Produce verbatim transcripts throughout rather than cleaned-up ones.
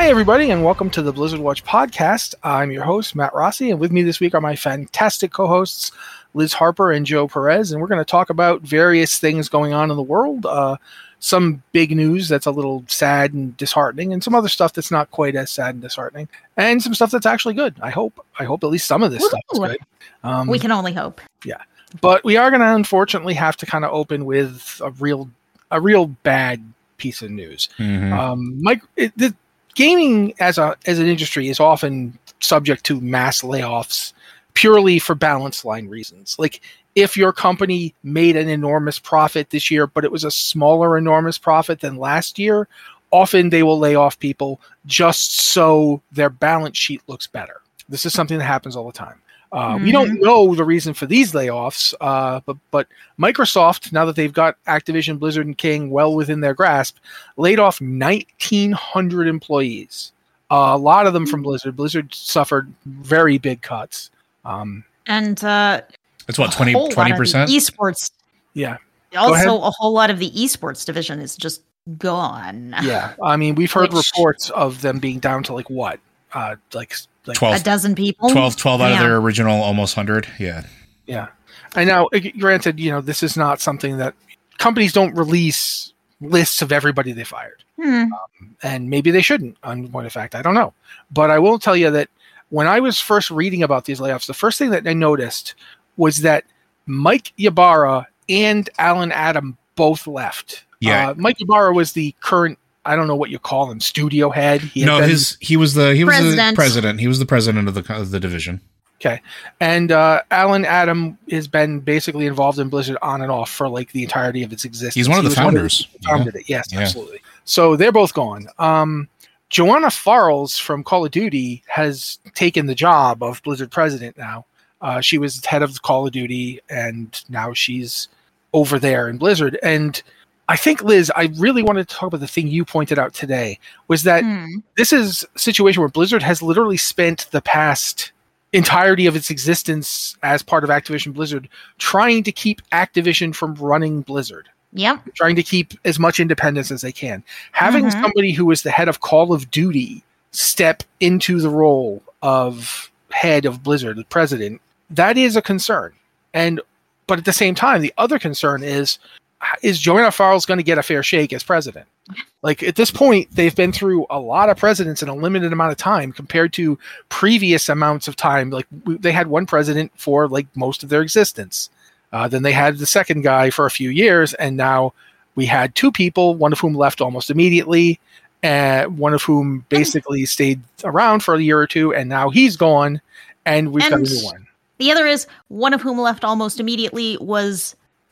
Hi, everybody, and welcome to the Blizzard Watch podcast. I'm your host, Matt Rossi, and with me this week are my fantastic co-hosts, Liz Harper and Joe Perez, and we're going to talk about various things going on in the world, uh, some big news that's a little sad and disheartening, and some other stuff that's not quite as sad and disheartening, and some stuff that's actually good. I hope. I hope at least some of this Woo-hoo. stuff is good. Um, we can only hope. Yeah, but we are going to unfortunately have to kind of open with a real, a real bad piece of news. Mm-hmm. Um, Mike, it, the, Gaming as a as an industry is often subject to mass layoffs purely for balance line reasons. Like if your company made an enormous profit this year, but it was a smaller enormous profit than last year, often they will lay off people just so their balance sheet looks better. This is something that happens all the time. Uh, mm-hmm. We don't know the reason for these layoffs, uh, but but Microsoft, now that they've got Activision, Blizzard, and King well within their grasp, laid off nineteen hundred employees. Uh, a lot of them from Blizzard. Blizzard suffered very big cuts. Um, and uh, it's what, twenty percent? Esports. Yeah. Also, a whole lot of the esports division is just gone. Yeah. I mean, we've heard Which... reports of them being down to like what? Uh, like... Like twelve, a dozen people, twelve, twelve out yeah. of their original almost one hundred. Yeah. Yeah. And now, granted, you know, this is not something that companies don't release lists of everybody they fired. Hmm. Um, and maybe they shouldn't, on point of fact. I don't know. But I will tell you that when I was first reading about these layoffs, the first thing that I noticed was that Mike Ybarra and Alan Adam both left. Yeah. Uh, Mike Ybarra was the current, I don't know what you call him, studio head. He no, been, his he was the he was president. the president. He was the president of the of the division. Okay, and uh, Alan Adam has been basically involved in Blizzard on and off for like the entirety of its existence. He's one of the he founders. One of the, founded yeah. it, yes, yeah. absolutely. So they're both gone. Um, Joanna Farles from Call of Duty has taken the job of Blizzard president now. Uh, she was head of Call of Duty, and now she's over there in Blizzard. And I think, Liz, I really wanted to talk about the thing you pointed out today, was that hmm. this is a situation where Blizzard has literally spent the past entirety of its existence as part of Activision Blizzard trying to keep Activision from running Blizzard. Yep. Trying to keep as much independence as they can. Having mm-hmm. somebody who is the head of Call of Duty step into the role of head of Blizzard, the president, that is a concern. And but at the same time, the other concern is, is Joanna Farles going to get a fair shake as president? Like at this point, they've been through a lot of presidents in a limited amount of time compared to previous amounts of time. Like we, they had one president for like most of their existence. Uh, then they had the second guy for a few years, and now we had two people, one of whom left almost immediately, and one of whom basically stayed around for a year or two, and now he's gone, and we've and got a new one. The other is one of whom left almost immediately was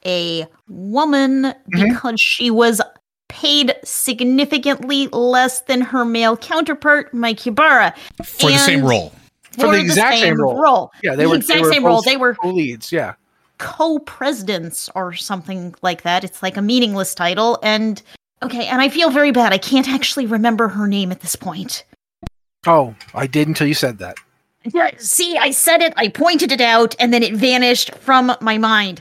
a woman because mm-hmm. she was paid significantly less than her male counterpart, Mike Ybarra. For and the same role. For, for the, the exact same, same role. role. Yeah, they the were exact they were same role. They were co-leads, yeah. Co-presidents or something like that. It's like a meaningless title. And okay, and I feel very bad. I can't actually remember her name at this point. Oh, I did until you said that. Yeah, see, I said it, I pointed it out, and then it vanished from my mind.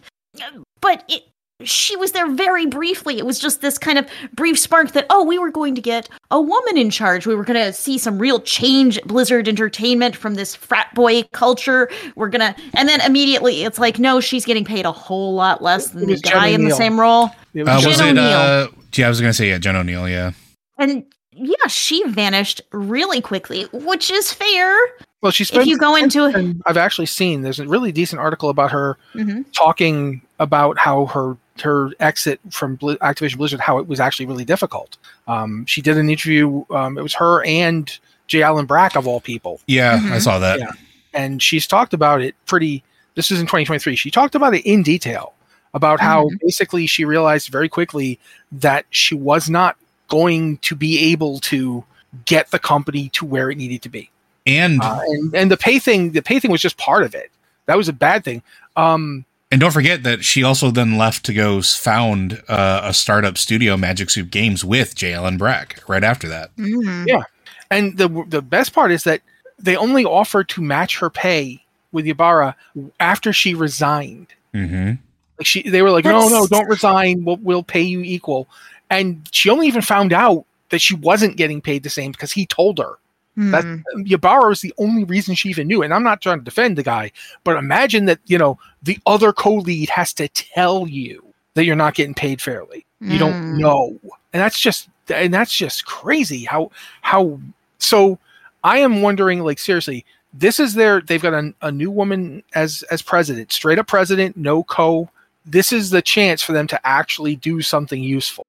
But it, she was there very briefly. It was just this kind of brief spark that, oh, we were going to get a woman in charge. We were going to see some real change at Blizzard Entertainment from this frat boy culture. We're going to, and then immediately it's like, no, she's getting paid a whole lot less than the guy in the same role. It was, uh, was it, uh, yeah, I was going to say, yeah, Jen O'Neill, yeah. And yeah, she vanished really quickly, which is fair. Well, she spent, if you go into it, I've actually seen there's a really decent article about her mm-hmm. talking about how her her exit from Bl- Activision Blizzard, how it was actually really difficult. Um, she did an interview. Um, it was her and J. Allen Brack of all people. Yeah, mm-hmm. I saw that. Yeah. And she's talked about it pretty. This is in twenty twenty-three. She talked about it in detail about mm-hmm. how basically she realized very quickly that she was not going to be able to get the company to where it needed to be. And, uh, and and the pay thing, the pay thing was just part of it. That was a bad thing. Um, and don't forget that she also then left to go found uh, a startup studio, Magic Soup Games, with J. Allen Brack right after that. Mm-hmm. Yeah, and the the best part is that they only offered to match her pay with Ybarra after she resigned. Mm-hmm. Like she, they were like, That's... no, no, don't resign. We'll we'll pay you equal. And she only even found out that she wasn't getting paid the same because he told her. Hmm. That Ybarra is the only reason she even knew. And I'm not trying to defend the guy, but imagine that, you know, the other co-lead has to tell you that you're not getting paid fairly. You Mm. don't know. And that's just, and that's just crazy how, how, so I am wondering, like, seriously, this is their, they've got a, a new woman as, as president, straight up president, no co. This is the chance for them to actually do something useful.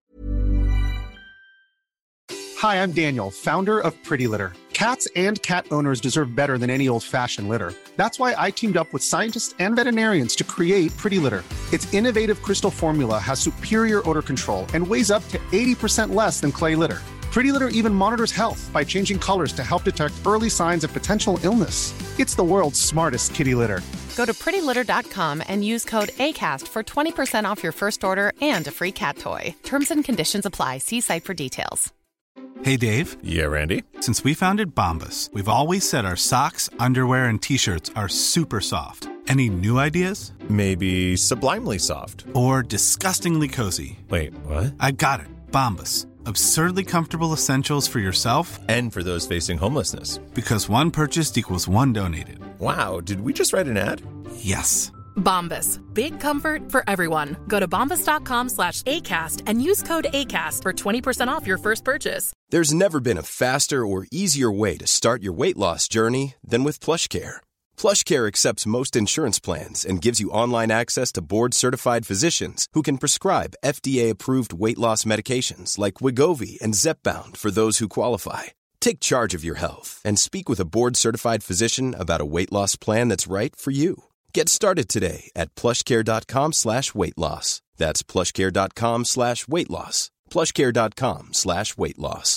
Hi, I'm Daniel, founder of Pretty Litter. Cats and cat owners deserve better than any old-fashioned litter. That's why I teamed up with scientists and veterinarians to create Pretty Litter. Its innovative crystal formula has superior odor control and weighs up to eighty percent less than clay litter. Pretty Litter even monitors health by changing colors to help detect early signs of potential illness. It's the world's smartest kitty litter. Go to pretty litter dot com and use code ACAST for twenty percent off your first order and a free cat toy. Terms and conditions apply. See site for details. Hey, Dave. Yeah, Randy. Since we founded Bombas, we've always said our socks, underwear, and T-shirts are super soft. Any new ideas? Maybe sublimely soft. Or disgustingly cozy. Wait, what? I got it. Bombas. Absurdly comfortable essentials for yourself and for those facing homelessness. Because one purchased equals one donated. Wow, did we just write an ad? Yes. Bombas. Big comfort for everyone. Go to bombas dot com slash ACAST and use code ACAST for twenty percent off your first purchase. There's never been a faster or easier way to start your weight loss journey than with PlushCare. PlushCare accepts most insurance plans and gives you online access to board-certified physicians who can prescribe F D A-approved weight loss medications like Wegovy and Zepbound for those who qualify. Take charge of your health and speak with a board-certified physician about a weight loss plan that's right for you. Get started today at plushcare.com slash weight loss. That's plushcare.com slash weight loss. plushcare.com slash weight loss.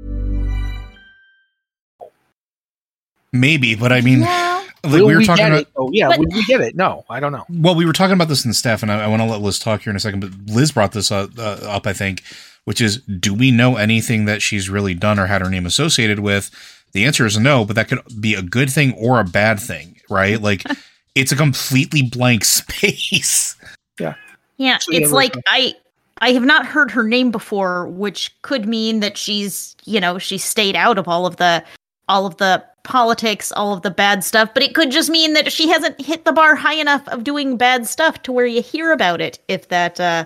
Maybe, but I mean, Yeah. like Will we were we talking get about. it? Oh, yeah, But- would we get it? No, I don't know. Well, we were talking about this in staff, and I, I want to let Liz talk here in a second. But Liz brought this uh, uh, up, I think, which is: do we know anything that she's really done or had her name associated with? The answer is no, but that could be a good thing or a bad thing, right? Like, it's a completely blank space. Yeah. Yeah, So, yeah, it's we're like fine. I I have not heard her name before, which could mean that she's, you know, she stayed out of all of the all of the politics, all of the bad stuff, but it could just mean that she hasn't hit the bar high enough of doing bad stuff to where you hear about it. If that uh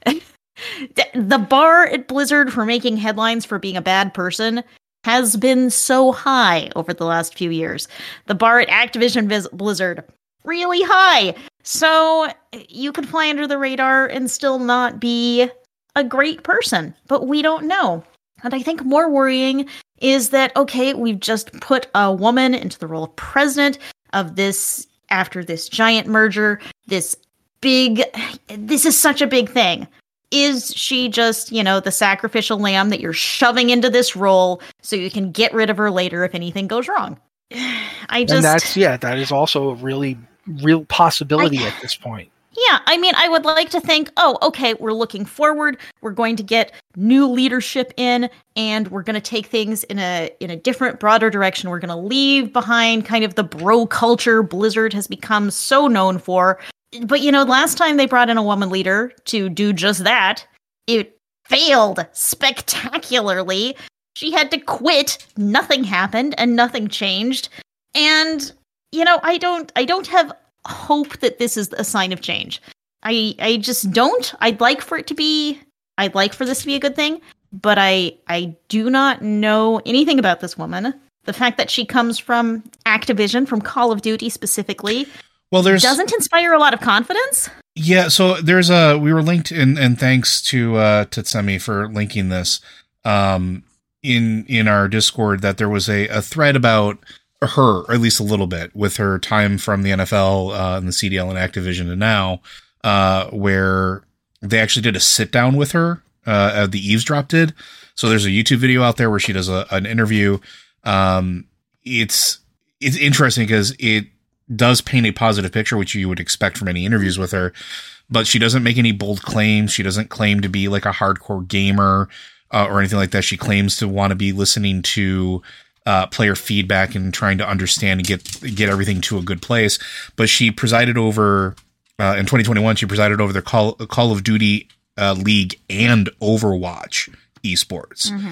the bar at Blizzard for making headlines for being a bad person has been so high over the last few years. The bar at Activision Vis- Blizzard really high. So you could fly under the radar and still not be a great person, but we don't know. And I think more worrying is that, okay, we've just put a woman into the role of president of this, after this giant merger, this big, this is such a big thing. Is she just, you know, the sacrificial lamb that you're shoving into this role so you can get rid of her later if anything goes wrong? I just... And that's, yeah, that is also a really real possibility I- at this point. Yeah, I mean, I would like to think, oh, okay, we're looking forward. We're going to get new leadership in, and we're going to take things in a in a different, broader direction. We're going to leave behind kind of the bro culture Blizzard has become so known for. But, you know, last time they brought in a woman leader to do just that, it failed spectacularly. She had to quit. Nothing happened, and nothing changed. And, you know, I don't, I don't have hope that this is a sign of change. I I just don't. I'd like for it to be I'd like for this to be a good thing, but I I do not know anything about this woman. The fact that she comes from Activision, from Call of Duty specifically, Well, there's doesn't inspire a lot of confidence. Yeah, so there's a we were linked in, and thanks to uh Tetsemi for linking this um in in our Discord, that there was a, a thread about her, or at least a little bit, with her time from the N F L uh, and the C D L and Activision to now, uh, where they actually did a sit down with her. Uh, the Eavesdrop did. So there's a YouTube video out there where she does a, an interview. Um, it's it's interesting because it does paint a positive picture, which you would expect from any interviews with her. But she doesn't make any bold claims. She doesn't claim to be like a hardcore gamer uh, or anything like that. She claims to want to be listening to Uh, player feedback and trying to understand and get get everything to a good place. But she presided over uh, in twenty twenty-one. She presided over the Call Call of Duty uh, League and Overwatch esports. Mm-hmm.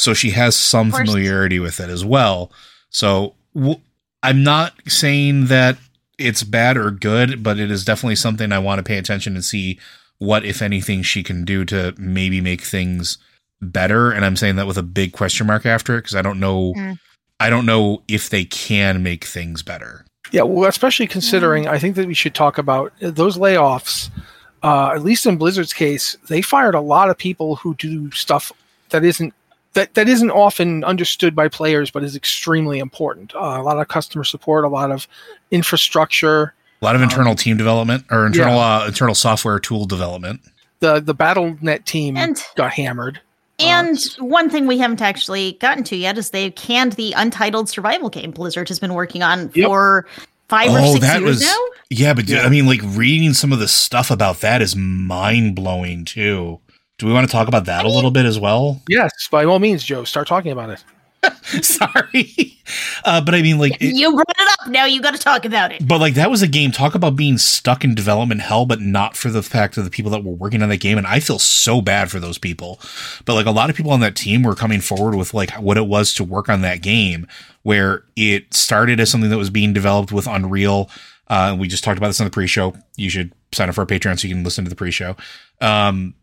So she has some course. familiarity with it as well. So w- I'm not saying that it's bad or good, but it is definitely something I want to pay attention and see what, if anything, she can do to maybe make things better. And I'm saying that with a big question mark after it, because I don't know, mm. I don't know if they can make things better. Yeah, well, especially considering, I think that we should talk about those layoffs. Uh, at least in Blizzard's case, they fired a lot of people who do stuff that isn't that, that isn't often understood by players, but is extremely important. Uh, a lot of customer support, a lot of infrastructure, a lot of internal um, team development or internal yeah. uh, internal software tool development. The the Battle dot net team and, got hammered. And uh, one thing we haven't actually gotten to yet is they've canned the Untitled survival game Blizzard has been working on yep. for five oh, or six that years was, now. Yeah, but yeah. I mean, like reading some of the stuff about that is mind blowing too. Do we want to talk about that I mean, a little bit as well? Yes, by all means, Joe. Start talking about it. Sorry. Uh, but I mean, like... It, you brought it up. Now you got to talk about it. But, like, that was a game. Talk about being stuck in development hell, but not for the fact of the people that were working on that game. And I feel so bad for those people. But, like, a lot of people on that team were coming forward with, like, what it was to work on that game, where it started as something that was being developed with Unreal. Uh, we just talked about this on the pre-show. You should sign up for our Patreon so you can listen to the pre-show. Um...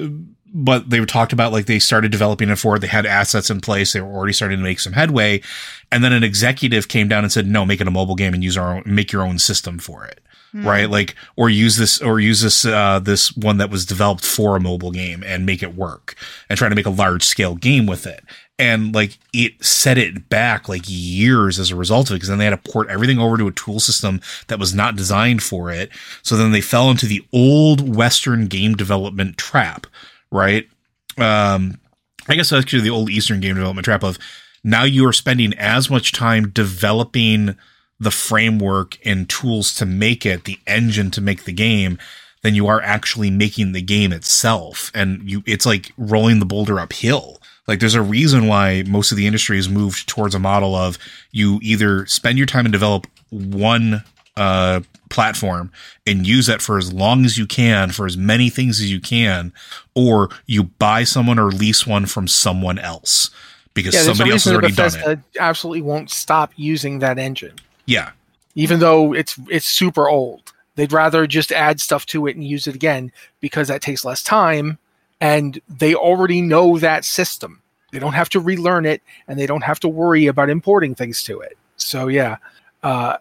But they were talked about, like, they started developing it for it. They had assets in place. They were already starting to make some headway. And then an executive came down and said, no, make it a mobile game and use our own, make your own system for it. Mm. Right. Like, or use this, or use this, uh, this one that was developed for a mobile game and make it work and try to make a large scale game with it. And like, it set it back like years as a result of it, because then they had to port everything over to a tool system that was not designed for it. So then they fell into the old Western game development trap. Right. Um, I guess actually the old Eastern game development trap of now you are spending as much time developing the framework and tools to make it, the engine to make the game, than you are actually making the game itself. And you, it's like rolling the boulder uphill. Like there's a reason why most of the industry has moved towards a model of you either spend your time and develop one uh, platform and use that for as long as you can, for as many things as you can, or you buy someone or lease one from someone else because yeah, somebody else has already done it. Absolutely won't stop using that engine. Yeah. Even though it's it's super old. They'd rather just add stuff to it and use it again because that takes less time and they already know that system. They don't have to relearn it and they don't have to worry about importing things to it. So yeah. Uh,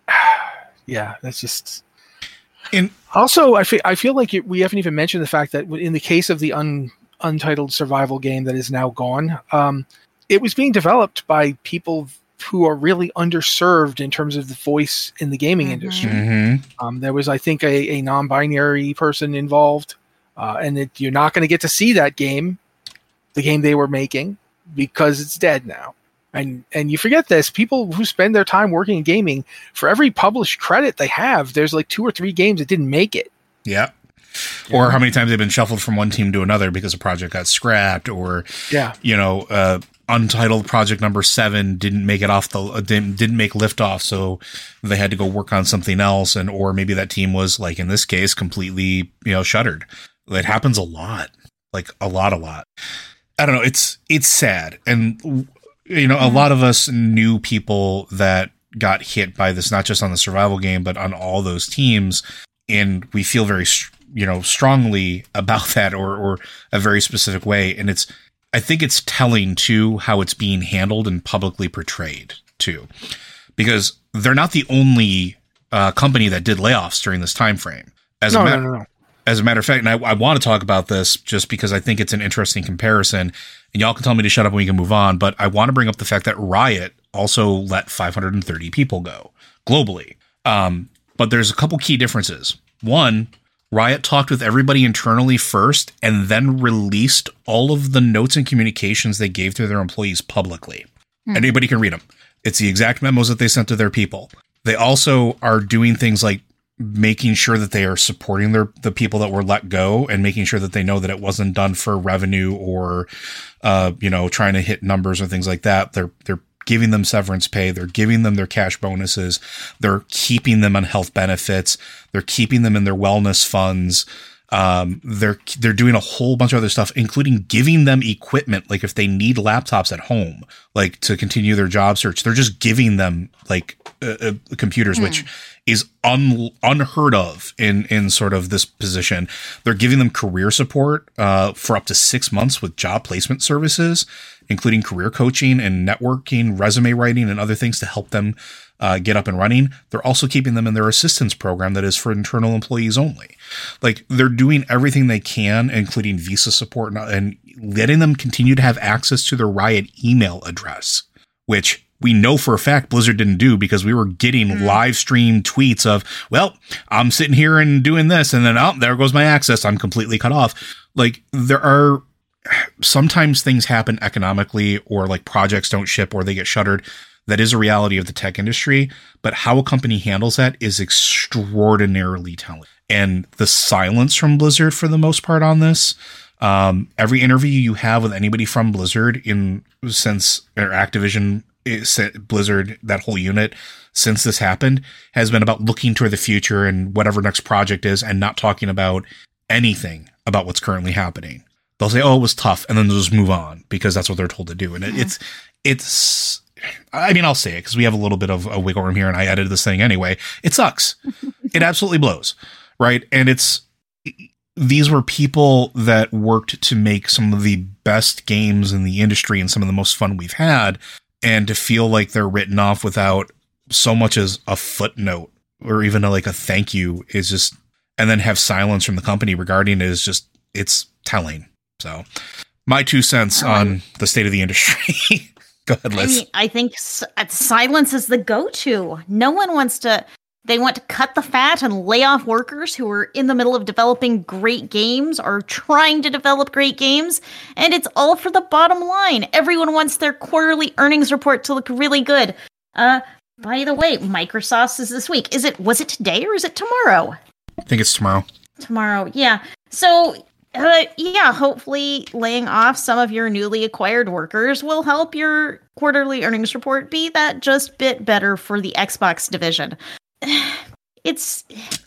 yeah, that's just... In- also, I feel, I feel like it, we haven't even mentioned the fact that in the case of the un, Untitled survival game that is now gone, um, it was being developed by people who are really underserved in terms of the voice in the gaming mm-hmm. industry. Mm-hmm. Um, there was, I think, a, a non-binary person involved, uh, and it, you're not going to get to see that game, the game they were making, because it's dead now. And and you forget this, people who spend their time working in gaming, for every published credit they have, there's like two or three games that didn't make it. Yeah. Or how many times they've been shuffled from one team to another because a project got scrapped, or, yeah. you know, uh, Untitled project number seven didn't make it off the, uh, didn't, didn't make liftoff. So they had to go work on something else. And, or maybe that team was, like in this case, completely, you know, shuttered. It happens a lot, like a lot, a lot. I don't know. It's, it's sad. And, you know, a lot of us knew people that got hit by this, not just on the survival game, but on all those teams. And we feel very, you know, strongly about that, or, or a very specific way. And it's, I think it's telling too, how it's being handled and publicly portrayed too, because they're not the only uh, company that did layoffs during this time frame. As no, a matter, no, no, no. As a matter of fact, and I, I want to talk about this just because I think it's an interesting comparison, and y'all can tell me to shut up and we can move on, but I want to bring up the fact that Riot also let five hundred thirty people go globally. Um, but there's a couple key differences. One, Riot talked with everybody internally first and then released all of the notes and communications they gave to their employees publicly. Hmm. Anybody can read them. It's the exact memos that they sent to their people. They also are doing things like making sure that they are supporting their the people that were let go, and making sure that they know that it wasn't done for revenue or, uh, you know, trying to hit numbers or things like that. They're they're giving them severance pay. They're giving them their cash bonuses. They're keeping them on health benefits. They're keeping them in their wellness funds. Um, they're they're doing a whole bunch of other stuff, including giving them equipment. Like if they need laptops at home, like to continue their job search, they're just giving them like uh, uh, computers, mm. which is un, unheard of in in sort of this position. They're giving them career support uh, for up to six months with job placement services, including career coaching and networking, resume writing, and other things to help them uh, get up and running. They're also keeping them in their assistance program that is for internal employees only. Like they're doing everything they can, including visa support and, and letting them continue to have access to their Riot email address, which we know for a fact Blizzard didn't do because we were getting mm. live stream tweets of, well, I'm sitting here and doing this, and then, oh, there goes my access. I'm completely cut off. Like there are sometimes things happen economically, or like projects don't ship or they get shuttered. That is a reality of the tech industry, but how a company handles that is extraordinarily telling. And the silence from Blizzard for the most part on this, um, every interview you have with anybody from Blizzard in since or Activision, Blizzard, that whole unit, since this happened, has been about looking toward the future and whatever next project is, and not talking about anything about what's currently happening. They'll say, "Oh, it was tough," and then they'll just move on because that's what they're told to do. And it, it's, it's, I mean, I'll say it because we have a little bit of a wiggle room here, and I edited this thing anyway. It sucks. It absolutely blows, right? And it's, these were people that worked to make some of the best games in the industry and some of the most fun we've had. And to feel like they're written off without so much as a footnote or even a, like a thank you is just, and then have silence from the company regarding it is just, it's telling. So my two cents um, on the state of the industry. Go ahead, Liz. I mean, I think s- silence is the go-to. No one wants to, they want to cut the fat and lay off workers who are in the middle of developing great games or trying to develop great games. And it's all for the bottom line. Everyone wants their quarterly earnings report to look really good. Uh, by the way, Microsoft's is this week. Is it, was it today or is it tomorrow? I think it's tomorrow. Tomorrow, yeah. So, uh, yeah, hopefully laying off some of your newly acquired workers will help your quarterly earnings report be that just bit better for the Xbox division. It's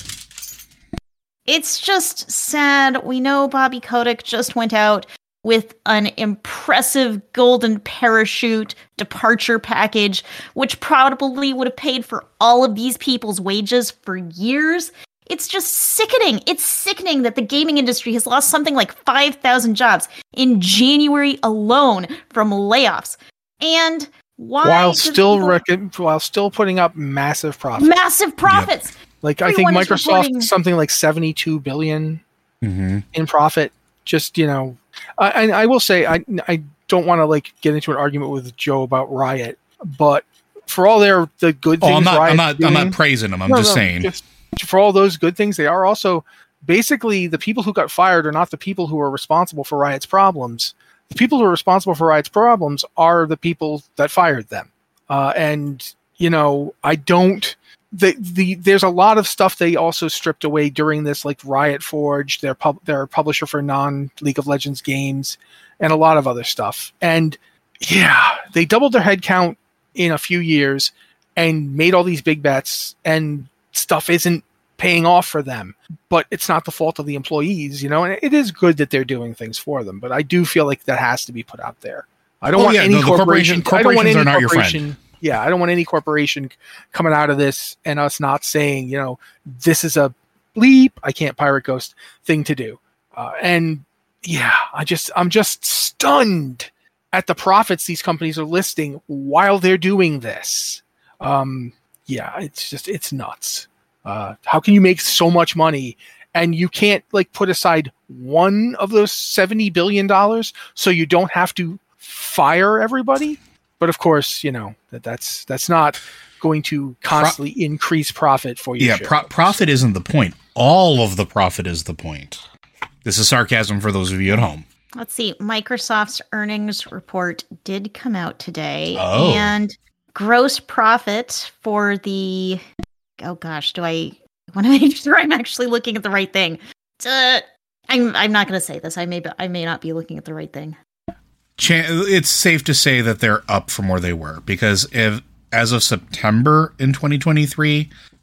it's just sad. We know Bobby Kotick just went out with an impressive golden parachute departure package, which probably would have paid for all of these people's wages for years. It's just sickening. It's sickening that the gaming industry has lost something like five thousand jobs in January alone from layoffs. And why while still people, rec- while still putting up massive profits. Massive profits. Yep. Like Everyone I think Microsoft reporting- something like seventy-two billion mm-hmm. in profit. Just, you know, I, and I will say I I don't want to like get into an argument with Joe about Riot, but for all their the good things, oh, I'm not Riot's I'm not doing, I'm not praising them. I'm no, just no, saying. Just, for all those good things, they are also basically the people who got fired are not the people who are responsible for Riot's problems. The people who are responsible for Riot's problems are the people that fired them. Uh, and, you know, I don't, the, the, there's a lot of stuff they also stripped away during this, like Riot Forge, their pub, their publisher for non-League of Legends games, and a lot of other stuff. And yeah, they doubled their headcount in a few years and made all these big bets, and stuff isn't paying off for them. But it's not the fault of the employees, you know, and it is good that they're doing things for them. But I do feel like that has to be put out there. I don't well, want yeah, any no, corporation. corporation I don't want any corporations are not your corporation. friend. Yeah, I don't want any corporation coming out of this and us not saying, you know, this is a bleep, I can't pirate Ghost thing to do. Uh, and yeah, I just, I'm just stunned at the profits these companies are listing while they're doing this. Um, yeah, it's just, it's nuts. Uh, how can you make so much money and you can't like put aside one of those seventy billion dollars so you don't have to fire everybody? But of course, you know, that that's that's not going to constantly Pro- increase profit for you. Yeah, pro- profit isn't the point. All of the profit is the point. This is sarcasm for those of you at home. Let's see. Microsoft's earnings report did come out today. Oh. And gross profit for the... Oh, gosh. Do I want to make sure I'm actually looking at the right thing? Uh, I'm I'm not going to say this. I may, be, I may not be looking at the right thing. It's safe to say that they're up from where they were, because if as of September in twenty twenty-three,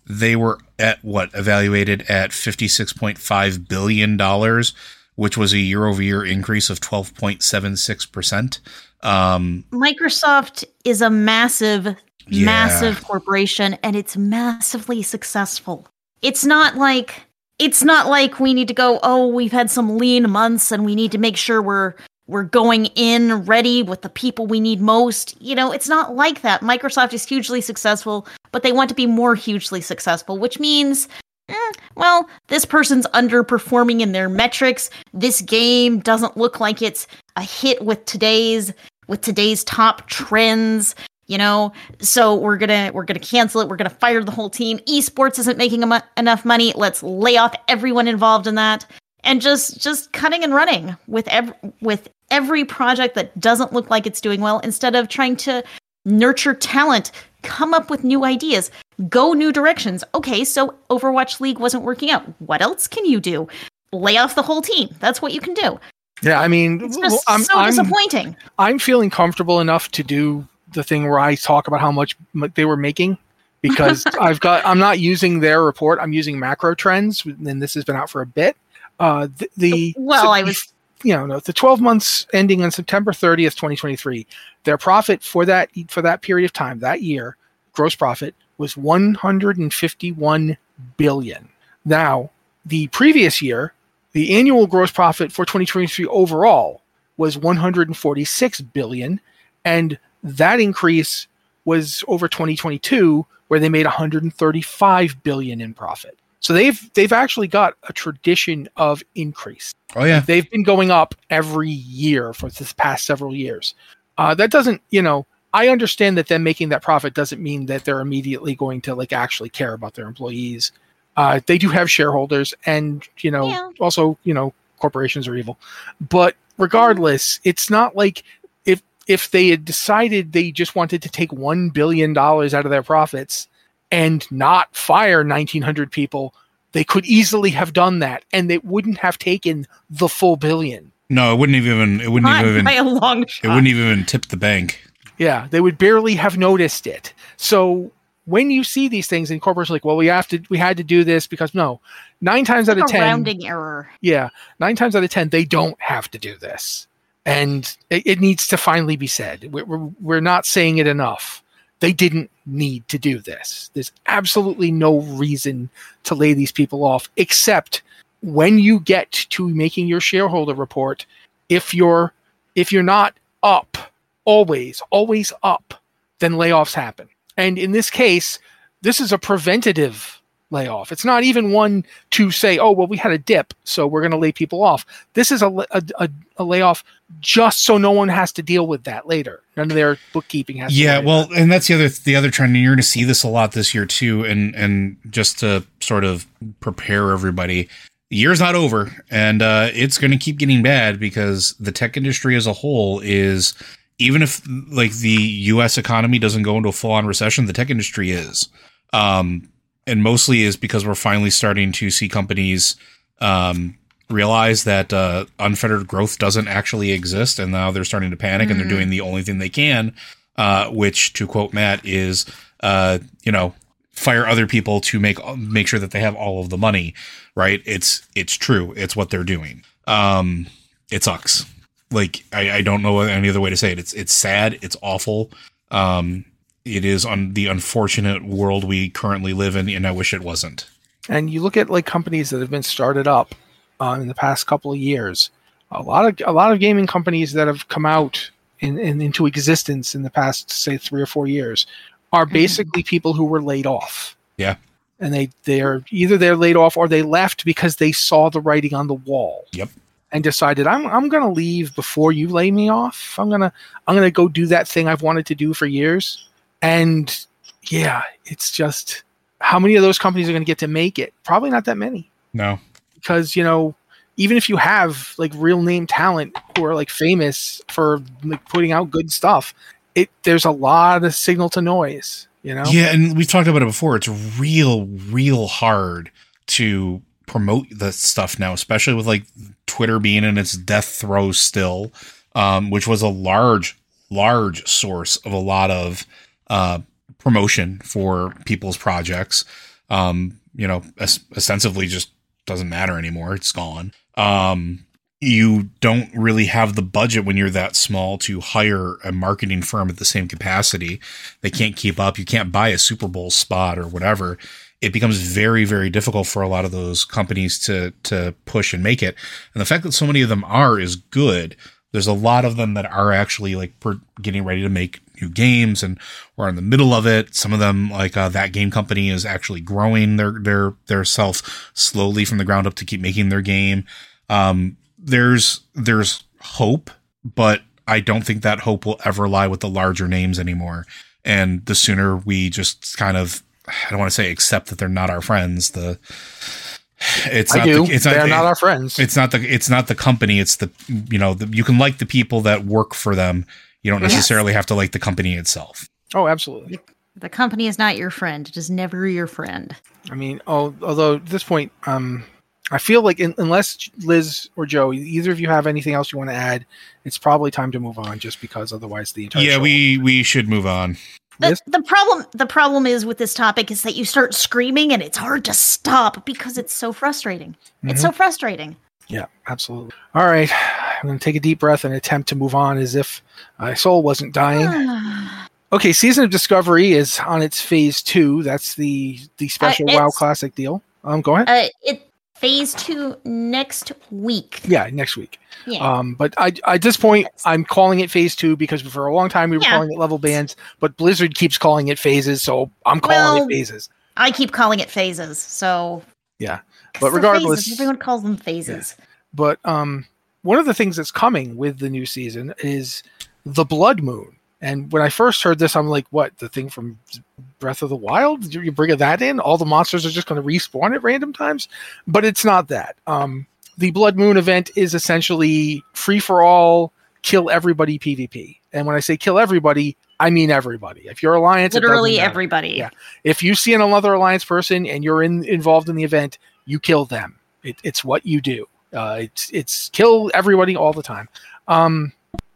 they were at what evaluated at fifty-six point five billion dollars, which was a year over year increase of twelve point seven six percent. Um, Microsoft is a massive, Yeah. massive corporation, and it's massively successful. It's not like it's not like we need to go, oh, we've had some lean months and we need to make sure we're we're going in ready with the people we need most. You know, it's not like that. Microsoft is hugely successful, but they want to be more hugely successful, which means, eh, well, this person's underperforming in their metrics. This game doesn't look like it's a hit with today's with today's top trends. You know, so we're gonna we're gonna cancel it. We're gonna fire the whole team. Esports isn't making em- enough money. Let's lay off everyone involved in that, and just just cutting and running with ev- with every project that doesn't look like it's doing well. Instead of trying to nurture talent, come up with new ideas, go new directions. Okay, so Overwatch League wasn't working out. What else can you do? Lay off the whole team. That's what you can do. Yeah, I mean, It's well, just I'm, so I'm, disappointing. I'm feeling comfortable enough to do the thing where I talk about how much m- they were making because I've got I'm not using their report. I'm using macro trends, and this has been out for a bit. Uh, the, the Well, so I the- was- you know, no, the twelve months ending on September thirtieth, twenty twenty-three, their profit for that for that period of time, that year, gross profit was one hundred fifty-one billion. Now, the previous year, the annual gross profit for twenty twenty-three overall was one hundred forty-six billion, and that increase was over twenty twenty-two, where they made one hundred thirty-five billion in profit. So they've they've actually got a tradition of increase. Oh yeah, They've been going up every year for this past several years. Uh, that doesn't, you know, I understand that them making that profit doesn't mean that they're immediately going to like actually care about their employees. Uh, they do have shareholders, and you know, Yeah. also, you know, corporations are evil. But regardless, it's not like if if they had decided they just wanted to take one billion dollars out of their profits and not fire nineteen hundred people, they could easily have done that, and they wouldn't have taken the full billion. no, it wouldn't have even it wouldn't Not have even by a long it shot. wouldn't have even tipped the bank. Yeah, they would barely have noticed it. So when you see these things in corporations, like, well, we have to, we had to do this because no, nine times out Like of a ten, rounding error. yeah, nine times out of ten, they don't have to do this, and it, it needs to finally be said. We're, we're we're not saying it enough. They didn't need to do this. There's absolutely no reason to lay these people off, except when you get to making your shareholder report. If you're if you're not up, always, always up, then layoffs happen. And in this case, this is a preventative layoff. It's not even one to say, oh, well, we had a dip, so we're going to lay people off. This is a, a, a, a layoff just so no one has to deal with that later. None of their bookkeeping has to Yeah, worry well, about it. and that's the other the other trend, and you're going to see this a lot this year too. And and just to sort of prepare everybody, the year's not over, and uh, it's going to keep getting bad because the tech industry as a whole is, even if like the U S economy doesn't go into a full on recession, the tech industry is, um, and mostly is because we're finally starting to see companies um, realize that uh, unfettered growth doesn't actually exist, and now they're starting to panic, mm. and they're doing the only thing they can, uh, which, to quote Matt, is uh, you know, fire other people to make make sure that they have all of the money. Right? It's it's true. It's what they're doing. Um, it sucks. Like I, I don't know any other way to say it. It's it's sad. It's awful. Um, it is on the unfortunate world we currently live in, and I wish it wasn't. And you look at like companies that have been started up uh, in the past couple of years. A lot of a lot of gaming companies that have come out in, in into existence in the past, say, three or four years, are basically people who were laid off. Yeah, and they they're either they're laid off or they left because they saw the writing on the wall. Yep. And decided I'm I'm gonna leave before you lay me off. I'm gonna I'm gonna go do that thing I've wanted to do for years. And yeah, it's just, how many of those companies are gonna get to make it? Probably not that many. No. Because, you know, even if you have like real name talent who are like famous for like putting out good stuff, it there's a lot of signal to noise, you know? Yeah, and we've talked about it before. It's real, real hard to promote the stuff now, especially with like Twitter being in its death throes still, um, which was a large, large source of a lot of uh, promotion for people's projects. um, you know, es- ostensibly just doesn't matter anymore. It's gone. Um, you don't really have the budget when you're that small to hire a marketing firm at the same capacity. They can't keep up. You can't buy a Super Bowl spot or whatever. It becomes very, very difficult for a lot of those companies to, to push and make it. And the fact that so many of them are is good. There's a lot of them that are actually like getting ready to make new games and we're in the middle of it. Some of them, like uh, that game company, is actually growing their, their, their self slowly from the ground up to keep making their game. Um, there's, there's hope, but I don't think that hope will ever lie with the larger names anymore. And the sooner we just kind of, I don't want to say accept that they're not our friends. The it's I not do. The, it's they're not, not it, our friends. It's not the it's not the company. It's the you know the, you can like the people that work for them. You don't necessarily yes. have to like the company itself. Oh, absolutely. The company is not your friend. It is never your friend. I mean, oh, although at this point, um, I feel like in, unless Liz or Joe, either of you have anything else you want to add, it's probably time to move on. Just because otherwise, the entire yeah, show we we should move on. The, the problem the problem is with this topic is that you start screaming and it's hard to stop because it's so frustrating. Mm-hmm. It's so frustrating. Yeah, absolutely. All right. I'm going to take a deep breath and attempt to move on as if my soul wasn't dying. Okay, Season of Discovery is on its phase two. That's the the special uh, WoW Classic deal. Um, go ahead. Uh, it phase two next week. Yeah, next week. Yeah. Um, but I, at this point, I'm calling it phase two because for a long time we were yeah. calling it level bands, but Blizzard keeps calling it phases, so I'm calling well, it phases. I keep calling it phases, so yeah. But regardless, phases. Everyone calls them phases. Yeah. But um, one of the things that's coming with the new season is the Blood Moon. And when I first heard this, I'm like, what, the thing from Breath of the Wild? You bring that in? All the monsters are just going to respawn at random times? But it's not that. Um, the Blood Moon event is essentially free-for-all, kill everybody PvP. And when I say kill everybody, I mean everybody. If you're Alliance, literally everybody. Yeah. If you see another Alliance person and you're in, involved in the event, you kill them. It, it's what you do. Uh, it's it's kill everybody all the time. Um,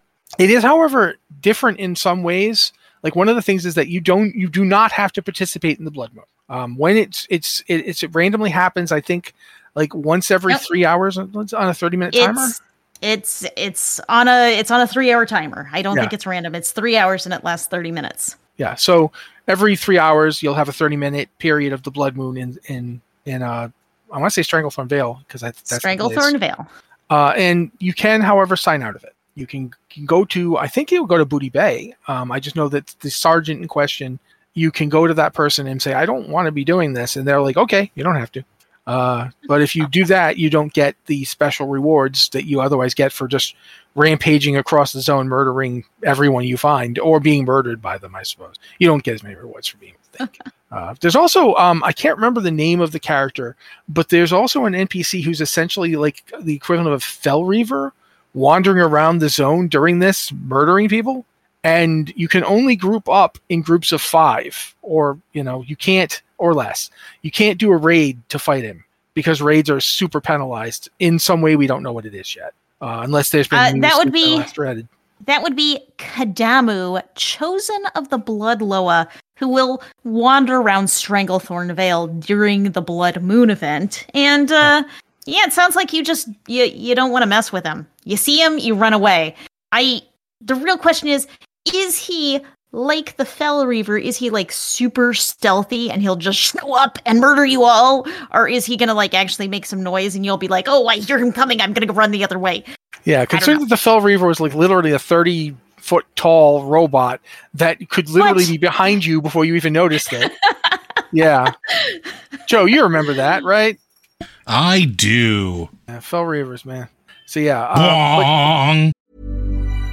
it is, however, different in some ways. Like one of the things is that you don't you do not have to participate in the Blood Moon. Um, when it's it's it, it's it randomly happens, I think, like once every yep. three hours on a thirty minute timer. It's it's on a it's on a three hour timer. I don't yeah. think it's random. It's three hours and it lasts thirty minutes. Yeah. So every three hours you'll have a thirty minute period of the Blood Moon in in in uh I want to say Stranglethorn Vale because that's Stranglethorn Vale. Uh, and you can, however, sign out of it. You can, can go to, I think you'll go to Booty Bay. Um, I just know that the sergeant in question, you can go to that person and say, I don't want to be doing this. And they're like, okay, you don't have to. Uh, but if you do that, you don't get the special rewards that you otherwise get for just rampaging across the zone, murdering everyone you find, or being murdered by them, I suppose. You don't get as many rewards for being thick. Uh, there's also, um, I can't remember the name of the character, but there's also an N P C who's essentially like the equivalent of a Fell Reaver wandering around the zone during this, murdering people. And you can only group up in groups of five, or, you know, you can't, or less. You can't do a raid to fight him because raids are super penalized in some way. We don't know what it is yet, uh, unless there's been uh, that would be threaded. That would be Kadamu, chosen of the Blood Loa, who will wander around Stranglethorn Vale during the Blood Moon event. And uh, yeah, it sounds like you just you you don't want to mess with him. You see him, you run away. I. The real question is: is he like the Fell Reaver? Is he like super stealthy and he'll just show up and murder you all, or is he gonna like actually make some noise and you'll be like, "Oh, I hear him coming. I'm gonna go run the other way." Yeah, considering that the Fell Reaver was like literally a thirty foot tall robot that could literally what? be behind you before you even noticed it. Yeah. Joe, you remember that, right? I do. Yeah, Fell Reavers, man. So yeah. Uh, but-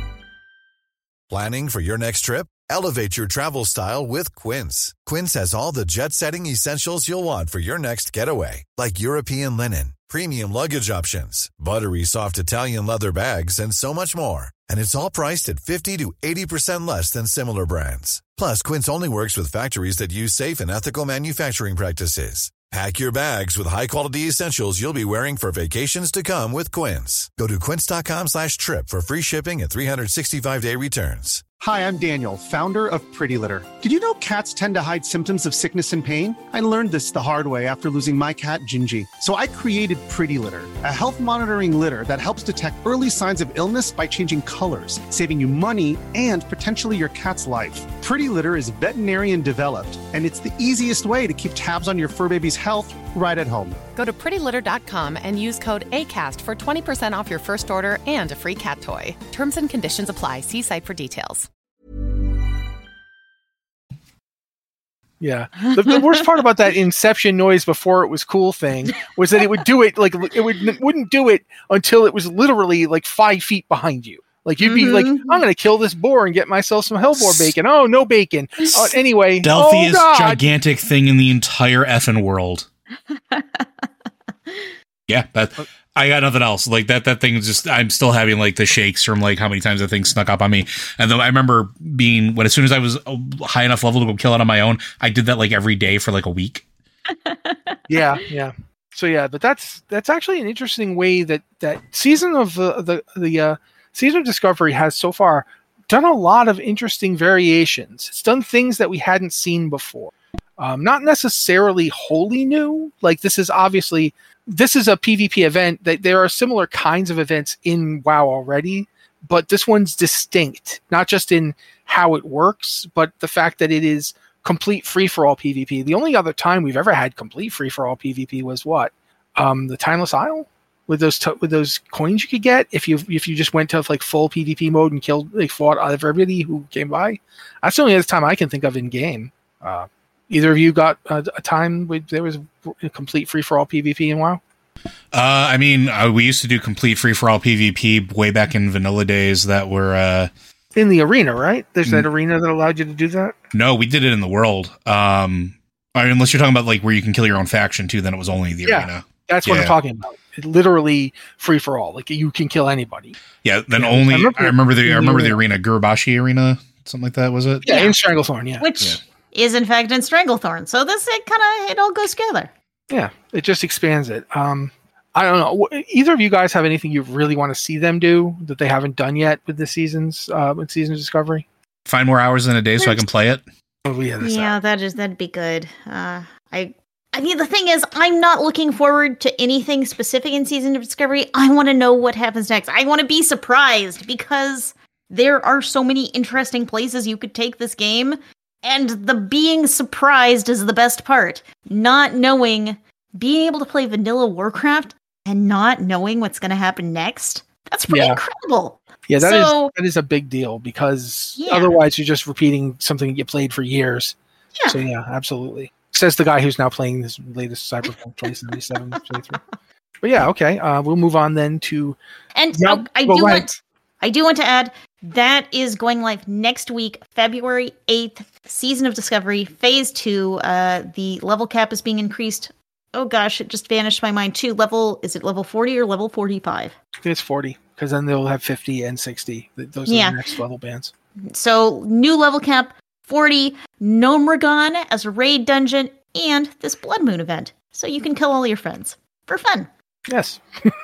Planning for your next trip? Elevate your travel style with Quince. Quince has all the jet-setting essentials you'll want for your next getaway, like European linen, premium luggage options, buttery soft Italian leather bags, and so much more. And it's all priced at fifty to eighty percent less than similar brands. Plus, Quince only works with factories that use safe and ethical manufacturing practices. Pack your bags with high-quality essentials you'll be wearing for vacations to come with Quince. Go to quince.com slash trip for free shipping and three sixty-five day returns. Hi, I'm Daniel, founder of Pretty Litter. Did you know cats tend to hide symptoms of sickness and pain? I learned this the hard way after losing my cat, Gingy. So I created Pretty Litter, a health monitoring litter that helps detect early signs of illness by changing colors, saving you money and potentially your cat's life. Pretty Litter is veterinarian developed, and it's the easiest way to keep tabs on your fur baby's health right at home. Go to pretty litter dot com and use code ACAST for twenty percent off your first order and a free cat toy. Terms and conditions apply. See site for details. Yeah. The, the worst part about that Inception noise before it was cool thing was that it would do it like it would wouldn't do it until it was literally like five feet behind you. Like you'd be like, I'm going to kill this boar and get myself some Hellboar bacon. Oh, no bacon. Uh, anyway, Stealthiest oh, gigantic thing in the entire effing world. Yeah, that I got nothing else. Like that that thing is just I'm still having like the shakes from like how many times that thing snuck up on me. And then I remember being when as soon as I was high enough level to go kill it on my own, I did that like every day for like a week. Yeah, yeah. So yeah, but that's that's actually an interesting way that that season of the the the uh, season of Discovery has so far done a lot of interesting variations. It's done things that we hadn't seen before. Um, not necessarily wholly new. Like this is obviously this is a PvP event. That there are similar kinds of events in WoW already, but this one's distinct, not just in how it works, but the fact that it is complete free-for-all PvP. The only other time we've ever had complete free-for-all PvP was what? Um, the Timeless Isle? With those t- with those coins you could get if you if you just went to like full PvP mode and killed like fought everybody who came by. That's the only other time I can think of in game. Uh, either of you got a, a time where there was a complete free for all PvP in WoW? Uh, I mean, uh, we used to do complete free for all PvP way back in vanilla days. That were uh, in the arena, right? There's that arena that allowed you to do that. No, we did it in the world. Um, I mean, unless you're talking about like where you can kill your own faction too, then it was only the yeah, arena. That's what yeah. I'm talking about. Literally free for all. Like you can kill anybody. Yeah. Then yeah, only I remember, I remember the I remember the the arena Gurbashi arena, something like that. Was it? Yeah, yeah. in Stranglethorn. Yeah, which yeah. is in fact in Stranglethorn. So this it kind of it all goes together. Yeah, it just expands it. Um, I don't know. Either of you guys have anything you really want to see them do that they haven't done yet with the seasons? Uh, with Season of Discovery. Find more hours in a day so I can play it. Oh yeah, yeah, that is that'd be good. Uh, I. I mean, the thing is, I'm not looking forward to anything specific in Season of Discovery. I want to know what happens next. I want to be surprised because there are so many interesting places you could take this game. And the being surprised is the best part. Not knowing, being able to play vanilla Warcraft and not knowing what's going to happen next. That's pretty yeah. incredible. Yeah, that so, is that is a big deal because yeah. otherwise you're just repeating something you played for years. Yeah. So yeah, absolutely. Says the guy who's now playing this latest Cyberpunk twenty seventy-seven playthrough. But yeah, okay. Uh, we'll move on then to. And yeah, I, I well, do want, want, I do want to add that is going live next week, February eighth. Season of Discovery Phase Two. Uh, the level cap is being increased. Oh gosh, it just vanished my mind. Too level. Is it level forty or level forty-five? I think it's forty because then they'll have fifty and sixty. Those are yeah. the next level bands. So new level cap. forty, Gnomragon as a raid dungeon, and this Blood Moon event. So you can kill all your friends. For fun. Yes.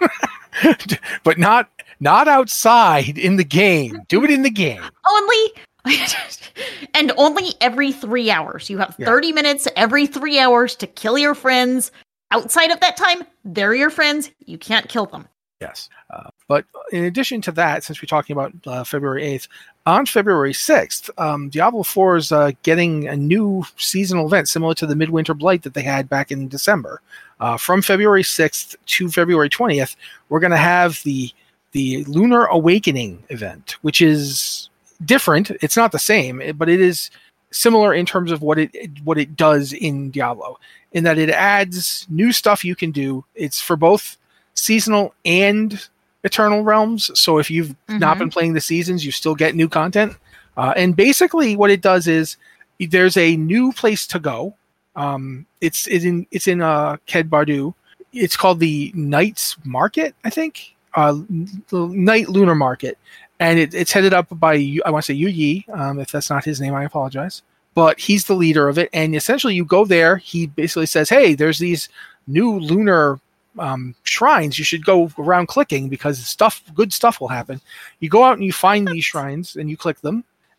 But not not outside in the game. Do it in the game. Only... and only every three hours. You have thirty yeah. minutes every three hours to kill your friends. Outside of that time, they're your friends. You can't kill them. Yes. Uh, but in addition to that, since we're talking about uh, February eighth, on February sixth, um, Diablo four is uh, getting a new seasonal event similar to the Midwinter Blight that they had back in December. Uh, from February sixth to February twentieth, we're going to have the the Lunar Awakening event, which is different. It's not the same, but it is similar in terms of what it what it does in Diablo, in that it adds new stuff you can do. It's for both seasonal and Eternal Realms. So if you've mm-hmm. not been playing the seasons, you still get new content. Uh, and basically what it does is there's a new place to go. Um, it's, it's in, it's in uh, Ked Bardu. It's called the Knights Market, I think. Uh, the Night Lunar Market. And it, it's headed up by, I want to say Yu Yi. Um, if that's not his name, I apologize. But he's the leader of it. And essentially you go there. He basically says, hey, there's these new lunar um, shrines. You should go around clicking because stuff, good stuff will happen. You go out and you find these shrines and you click them.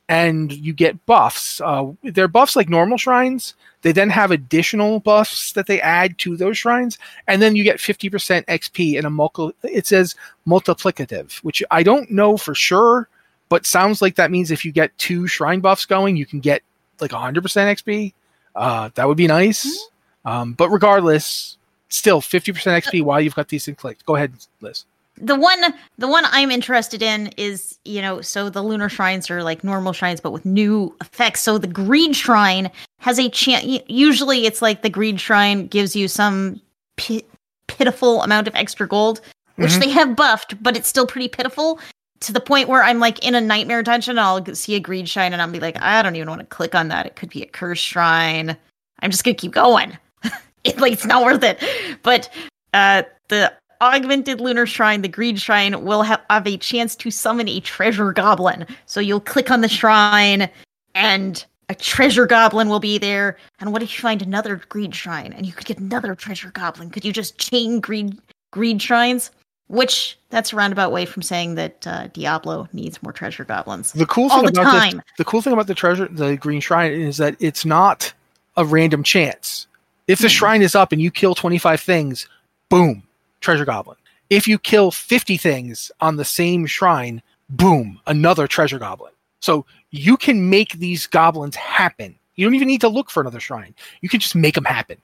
and you get buffs. Uh, they're buffs like normal shrines. They then have additional buffs that they add to those shrines, and then you get fifty percent X P in a multi. It says multiplicative, which I don't know for sure, but sounds like that means if you get two shrine buffs going, you can get like one hundred percent X P. Uh, that would be nice. Mm-hmm. Um, but regardless, still fifty percent X P while you've got these things clicked. Go ahead, Liz. The one, the one I'm interested in is, you know, so the lunar shrines are like normal shrines, but with new effects. So the greed shrine has a chance. Usually, it's like the greed shrine gives you some pi- pitiful amount of extra gold, which mm-hmm. they have buffed, but it's still pretty pitiful to the point where I'm like in a nightmare dungeon, and I'll see a greed shrine, and I'll be like, I don't even want to click on that. It could be a curse shrine. I'm just gonna keep going. it, like it's not worth it. But uh, the augmented lunar shrine, the greed shrine, will have, have a chance to summon a treasure goblin. So you'll click on the shrine and a treasure goblin will be there. And what if you find another greed shrine and you could get another treasure goblin? Could you just chain greed greed shrines? Which that's a roundabout way from saying that uh, Diablo needs more treasure goblins. The cool thing all the about time. This, the cool thing about the treasure, the green shrine, is that it's not a random chance. If the mm-hmm. shrine is up and you kill twenty-five things, boom, treasure goblin. If you kill fifty things on the same shrine, boom, another treasure goblin. So you can make these goblins happen. You don't even need to look for another shrine. You can just make them happen.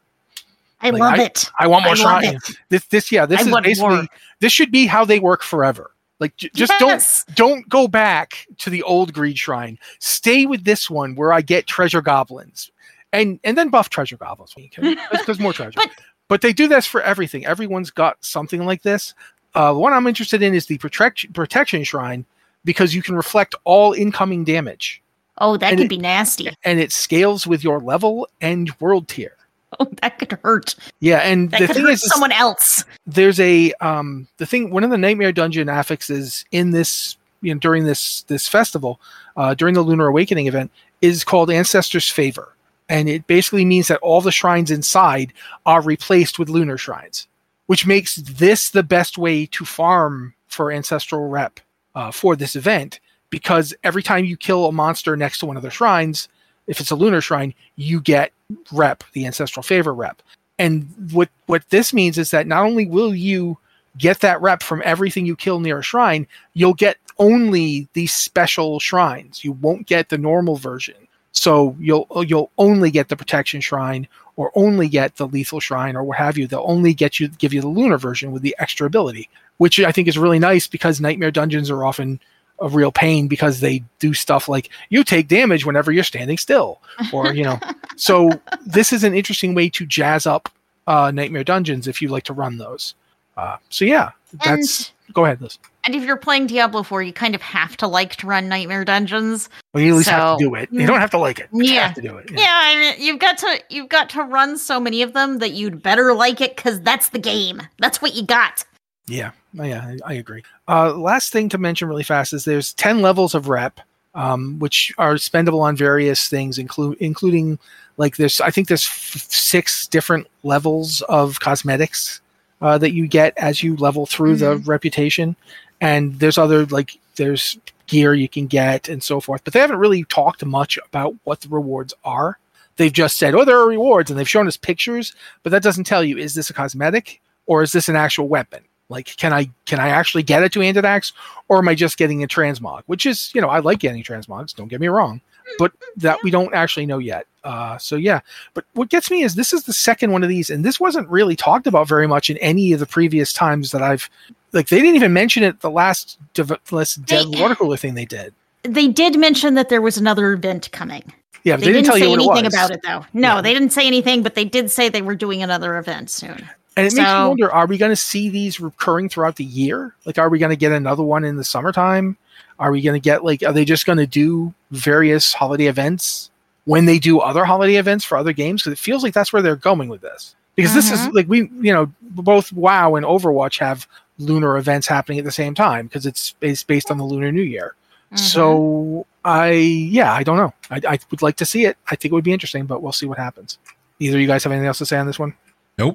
I like, love I, it. I want more I shrines. This, this, yeah, this I is basically more. This should be how they work forever. Like, j- just yes. don't don't go back to the old greed shrine. Stay with this one where I get treasure goblins, and and then buff treasure goblins when you can. There's more treasure. but, But they do this for everything. Everyone's got something like this. Uh, the one I'm interested in is the protection protection shrine because you can reflect all incoming damage. Oh, that and could it, be nasty. And it scales with your level and world tier. Oh, that could hurt. Yeah, and that the could thing hurt is, someone else. There's a um the thing. One of the Nightmare Dungeon affixes in this, you know, during this this festival, uh, during the Lunar Awakening event, is called Ancestor's Favor. And it basically means that all the shrines inside are replaced with lunar shrines, which makes this the best way to farm for Ancestral Rep uh, for this event, because every time you kill a monster next to one of the shrines, if it's a lunar shrine, you get rep, the Ancestral Favor rep. And what, what this means is that not only will you get that rep from everything you kill near a shrine, you'll get only these special shrines. You won't get the normal version. So you'll you'll only get the protection shrine, or only get the lethal shrine, or what have you. They'll only get you give you the lunar version with the extra ability, which I think is really nice because Nightmare Dungeons are often a real pain because they do stuff like you take damage whenever you're standing still, or you know. So this is an interesting way to jazz up uh, Nightmare Dungeons if you like to run those. Uh, so yeah, that's. And- Go ahead, Liz. And if you're playing Diablo four, you kind of have to like to run Nightmare Dungeons. Well, you at least so, have to do it. You don't have to like it. You yeah, have to do it. Yeah, yeah I mean, you've got to you've got to run so many of them that you'd better like it because that's the game. That's what you got. Yeah, yeah, I, I agree. Uh, last thing to mention really fast is there's ten levels of rep, um, which are spendable on various things, include including like there's I think there's f- six different levels of cosmetics uh, that you get as you level through mm-hmm. the reputation. And there's other, like, there's gear you can get and so forth. But they haven't really talked much about what the rewards are. They've just said, oh, there are rewards. And they've shown us pictures. But that doesn't tell you, is this a cosmetic? Or is this an actual weapon? Like, can I can I actually get a two-handed axe? Or am I just getting a transmog? Which is, you know, I like getting transmogs. Don't get me wrong. But that we don't actually know yet. Uh, so, yeah. But what gets me is this is the second one of these. And this wasn't really talked about very much in any of the previous times that I've... Like, they didn't even mention it the last, dev- last Dead Water Cooler thing they did. They did mention that there was another event coming. Yeah, but they, they didn't, didn't tell say you what anything it was. about it, though. No, yeah. They didn't say anything, but they did say they were doing another event soon. And it so, makes me wonder, are we going to see these recurring throughout the year? Like, are we going to get another one in the summertime? Are we going to get, like, are they just going to do various holiday events when they do other holiday events for other games? Because it feels like that's where they're going with this. Because mm-hmm. this is, like, we, you know, both WoW and Overwatch have lunar events happening at the same time because it's based, based on the Lunar New Year. Mm-hmm. So, I, yeah, I don't know. I, I would like to see it. I think it would be interesting, but we'll see what happens. Either of you guys have anything else to say on this one? Nope.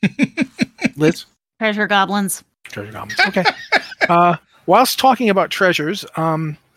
Liz? Treasure goblins. Treasure goblins. Okay. uh, whilst talking about treasures, um,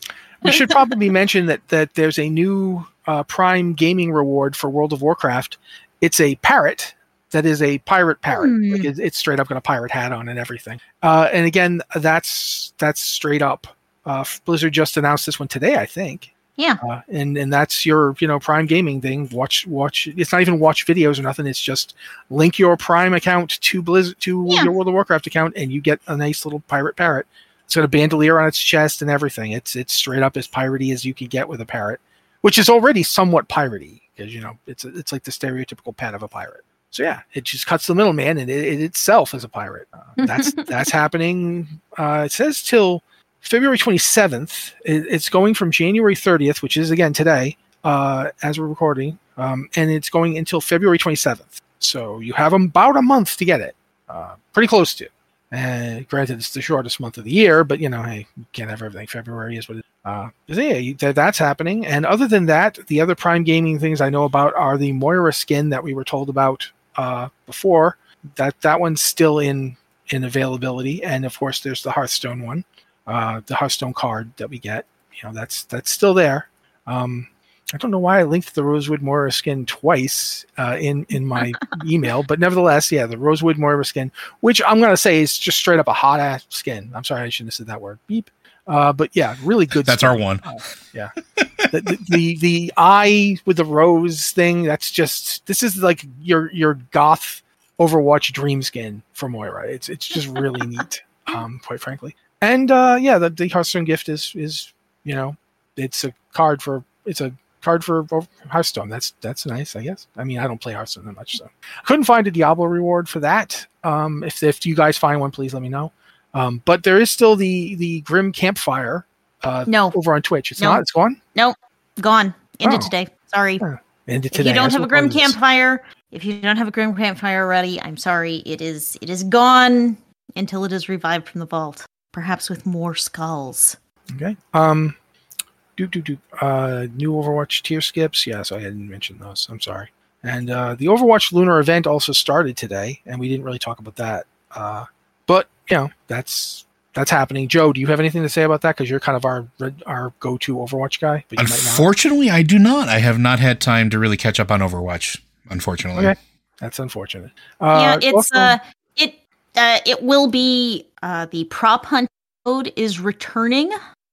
We should probably mention that that there's a new uh, Prime gaming reward for World of Warcraft. It's a parrot that is a pirate parrot. Hmm. Like it, it's straight up got a pirate hat on and everything. Uh, and again, that's that's straight up. Uh, Blizzard just announced this one today, I think. Yeah. Uh, and and that's your you know Prime gaming thing. Watch watch. It's not even watch videos or nothing. It's just link your Prime account to Blizzard to Yeah. your World of Warcraft account, and you get a nice little pirate parrot. It's got a bandolier on its chest and everything. It's it's straight up as piratey as you could get with a parrot, which is already somewhat piratey because you know it's it's like the stereotypical pet of a pirate. So yeah, it just cuts the middleman, and it, it itself is a pirate. Uh, that's that's happening. Uh, it says till February twenty-seventh. It, it's going from January thirtieth, which is again today, uh, as we're recording, um, and it's going until February twenty-seventh. So you have about a month to get it. Uh, pretty close to. And granted, it's the shortest month of the year, but you know, hey, you can't have everything. February is what it is. Uh, so yeah, you- that, that's happening. And other than that, the other Prime Gaming things I know about are the Moira skin that we were told about uh, before. That that one's still in in availability, and of course, there's the Hearthstone one, uh, the Hearthstone card that we get. You know, that's that's still there. Um, I don't know why I linked the Rosewood Moira skin twice uh, in in my email, but nevertheless, yeah, the Rosewood Moira skin, which I'm gonna say is just straight up a hot ass skin. I'm sorry, I shouldn't have said that word. Beep. Uh, but yeah, really good. That's skin. our one. Uh, yeah, the, the the the eye with the rose thing. That's just this is like your your goth Overwatch dream skin for Moira. It's it's just really neat, um, quite frankly. And uh, yeah, the, the Hearthstone gift is is you know it's a card for it's a card for Hearthstone. That's that's nice, I guess. I mean, I don't play Hearthstone that much, so couldn't find a Diablo reward for that. Um, if if you guys find one, please let me know. Um, but there is still the the Grim Campfire. Uh, No. over on Twitch. It's No. not. It's gone. Nope, gone. Ended Oh. today. Sorry. Huh. Ended If today. you don't That's have a what Grim it is. Campfire, if you don't have a Grim Campfire ready, I'm sorry. It is it is gone until it is revived from the vault, perhaps with more skulls. Okay. Um. Do do do. Uh, new Overwatch tier skips. Yes, I hadn't mentioned those. I'm sorry. And uh, the Overwatch Lunar event also started today, and we didn't really talk about that. Uh, but you know that's that's happening. Joe, do you have anything to say about that? Because you're kind of our our go-to Overwatch guy. But you might not. Unfortunately, I do not. I have not had time to really catch up on Overwatch. Unfortunately. Okay. That's unfortunate. Uh, yeah, it's also- uh it uh it will be uh the prop hunt mode is returning.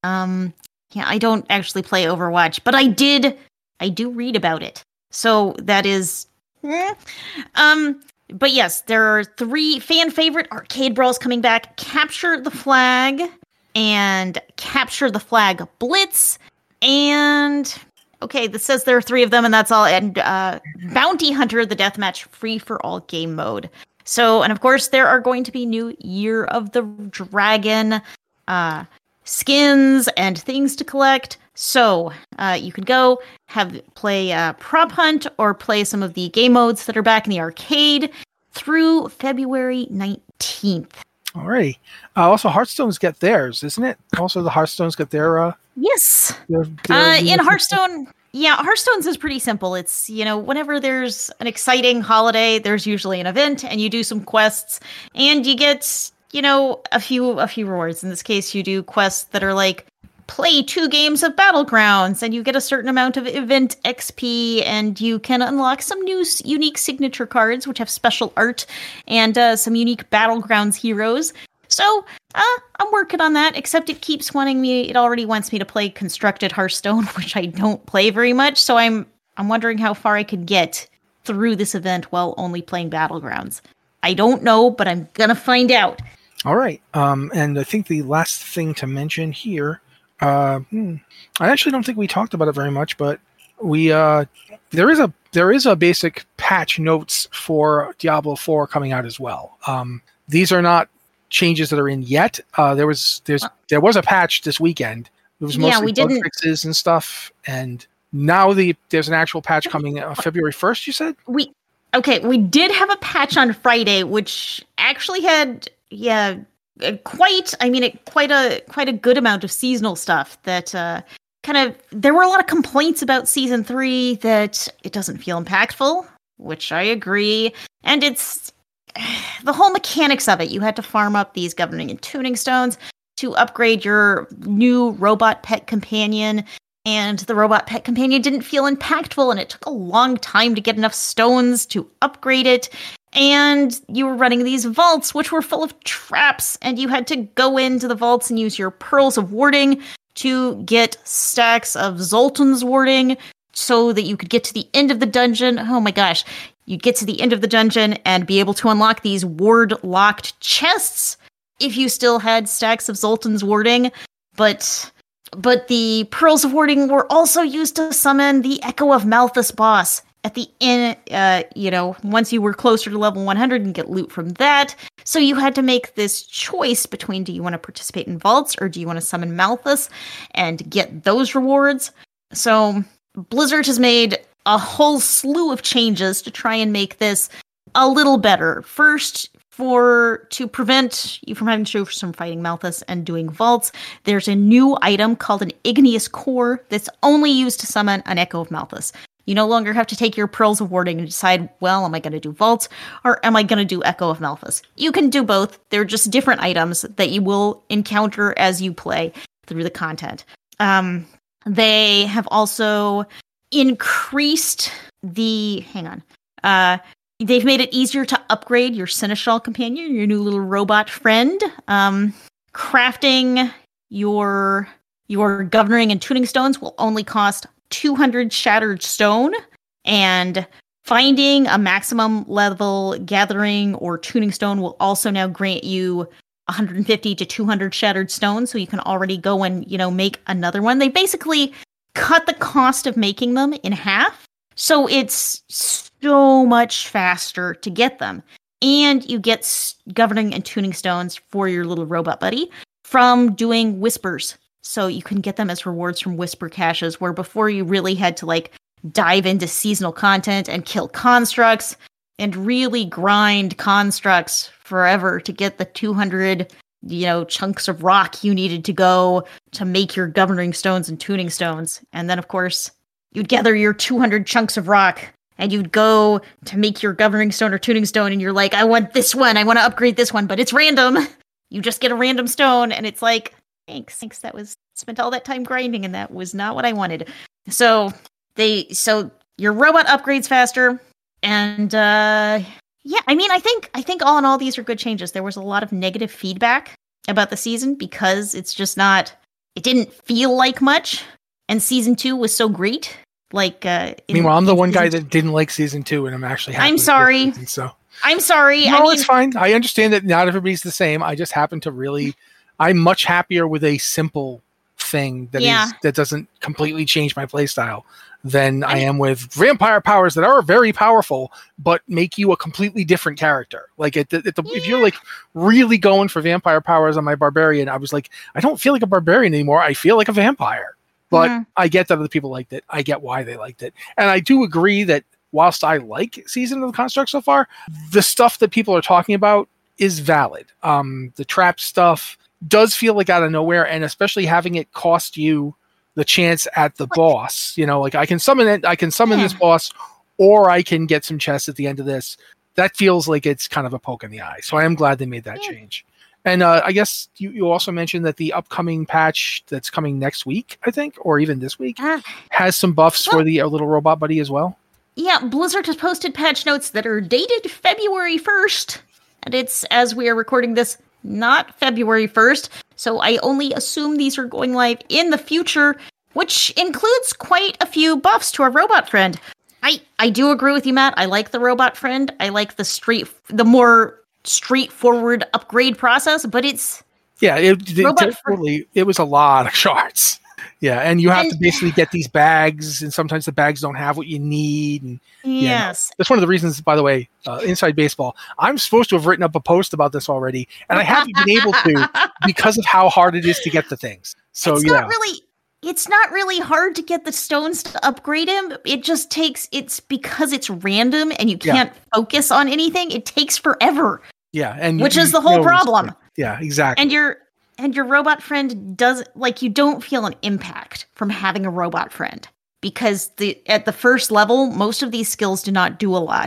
Um yeah, I don't actually play Overwatch, but I did I do read about it. So that is eh. um but yes, there are three fan favorite arcade brawls coming back. Capture the Flag and Capture the Flag Blitz and okay, this says there are three of them, and that's all. And uh, Bounty Hunter, the deathmatch free for all game mode. So, and of course, there are going to be new Year of the Dragon uh, skins and things to collect. So uh, you can go have play uh, Prop Hunt or play some of the game modes that are back in the arcade through February nineteenth. Alrighty. Uh, also, Hearthstones get theirs, isn't it? Also, the Hearthstones get their. Uh, Yes. their, their Uh, in Hearthstone, yeah, Hearthstone's is pretty simple. It's, you know, whenever there's an exciting holiday, there's usually an event and you do some quests and you get, you know, a few a few rewards. In this case, you do quests that are like play two games of Battlegrounds and you get a certain amount of event X P and you can unlock some new s- unique signature cards which have special art and uh, some unique Battlegrounds heroes. So, uh, I'm working on that, except it keeps wanting me, it already wants me to play Constructed Hearthstone, which I don't play very much, so I'm I'm wondering how far I could get through this event while only playing Battlegrounds. I don't know, but I'm gonna find out. All right. Um, and I think the last thing to mention here, uh, hmm, I actually don't think we talked about it very much, but we uh, there is a there is a basic patch notes for Diablo four coming out as well. Um, these are not changes that are in yet. Uh, there was there's there was a patch this weekend. It was Yeah, mostly we bug didn't- fixes and stuff, and now the there's an actual patch coming uh, February first. You said? We okay, we did have a patch on Friday, which actually had yeah uh, quite I mean it quite a quite a good amount of seasonal stuff that uh, kind of there were a lot of complaints about season three that it doesn't feel impactful, which I agree, and it's the whole mechanics of it. You had to farm up these governing and tuning stones to upgrade your new robot pet companion, and the robot pet companion didn't feel impactful, and it took a long time to get enough stones to upgrade it. And you were running these vaults, which were full of traps, and you had to go into the vaults and use your pearls of warding to get stacks of Zoltan's warding so that you could get to the end of the dungeon. Oh my gosh. You'd get to the end of the dungeon and be able to unlock these ward-locked chests if you still had stacks of Zoltan's warding. But but the pearls of warding were also used to summon the Echo of Malthus boss at the end, uh, you know, once you were closer to level one hundred and get loot from that. So you had to make this choice between, do you want to participate in vaults or do you want to summon Malthus and get those rewards? So Blizzard has made a whole slew of changes to try and make this a little better. First, for to prevent you from having to go from fighting Malthus and doing vaults, there's a new item called an Igneous Core that's only used to summon an Echo of Malthus. You no longer have to take your Pearls of Warding and decide, well, am I going to do Vaults or am I going to do Echo of Malthus? You can do both. They're just different items that you will encounter as you play through the content. Um, they have also increased the... Hang on. Uh, they've made it easier to upgrade your Seneschal companion, your new little robot friend. Um, crafting your, your Governing and Tuning Stones will only cost two hundred shattered stone, and finding a maximum level gathering or tuning stone will also now grant you one hundred fifty to two hundred shattered stone, so you can already go and, you know, make another one. They basically cut the cost of making them in half, so it's so much faster to get them. And you get governing and tuning stones for your little robot buddy from doing whispers. So you can get them as rewards from Whisper caches, where before you really had to like dive into seasonal content and kill constructs and really grind constructs forever to get the two hundred, you know, chunks of rock you needed to go to make your governing stones and tuning stones. And then, of course, you'd gather your two hundred chunks of rock and you'd go to make your governing stone or tuning stone, and you're like, I want this one, I want to upgrade this one, but it's random. You just get a random stone, and it's like, Thanks. Thanks. That was spent all that time grinding, and that was not what I wanted. So they, so your robot upgrades faster, and uh, yeah, I mean, I think, I think all in all, these are good changes. There was a lot of negative feedback about the season because it's just not, it didn't feel like much, and season two was so great. Like, uh, in, meanwhile, I'm the one guy that didn't like season two, and I'm actually happy I'm sorry. Season, so I'm sorry. No, I mean, it's fine. I understand that not everybody's the same. I just happen to really. I'm much happier with a simple thing that yeah. is that doesn't completely change my playstyle than I, I am with vampire powers that are very powerful but make you a completely different character. Like at the, at the, yeah. if you're like really going for vampire powers on my barbarian, I was like, I don't feel like a barbarian anymore. I feel like a vampire. But mm. I get that other people liked it. I get why they liked it, and I do agree that whilst I like Season of the Construct so far, the stuff that people are talking about is valid. Um, the trap stuff does feel like out of nowhere, and especially having it cost you the chance at the boss. You know, like I can summon it, I can summon yeah. this boss, or I can get some chests at the end of this. That feels like it's kind of a poke in the eye. So I am glad they made that yeah. change. And uh, I guess you, you also mentioned that the upcoming patch that's coming next week, I think, or even this week, uh, has some buffs well, for the uh, little robot buddy as well. Yeah, Blizzard has posted patch notes that are dated February first. And it's, as we are recording this, not February first, so I only assume these are going live in the future, which includes quite a few buffs to our robot friend. I, I do agree with you, Matt. I like the robot friend. I like the straight, the more straightforward upgrade process, but it's yeah, it, it, totally, it was a lot of shards. Yeah, and you have and, to basically get these bags, and sometimes the bags don't have what you need. And, yes. Yeah, no, that's one of the reasons, by the way, uh, Inside Baseball, I'm supposed to have written up a post about this already, and I haven't been able to because of how hard it is to get the things. So, it's yeah. not really, it's not really hard to get the stones to upgrade him. It just takes, it's because it's random and you can't yeah. focus on anything. It takes forever. Yeah, and which you, is the whole you know, problem. Yeah, exactly. And you're And your robot friend does, like, you don't feel an impact from having a robot friend because the at the first level, most of these skills do not do a lot.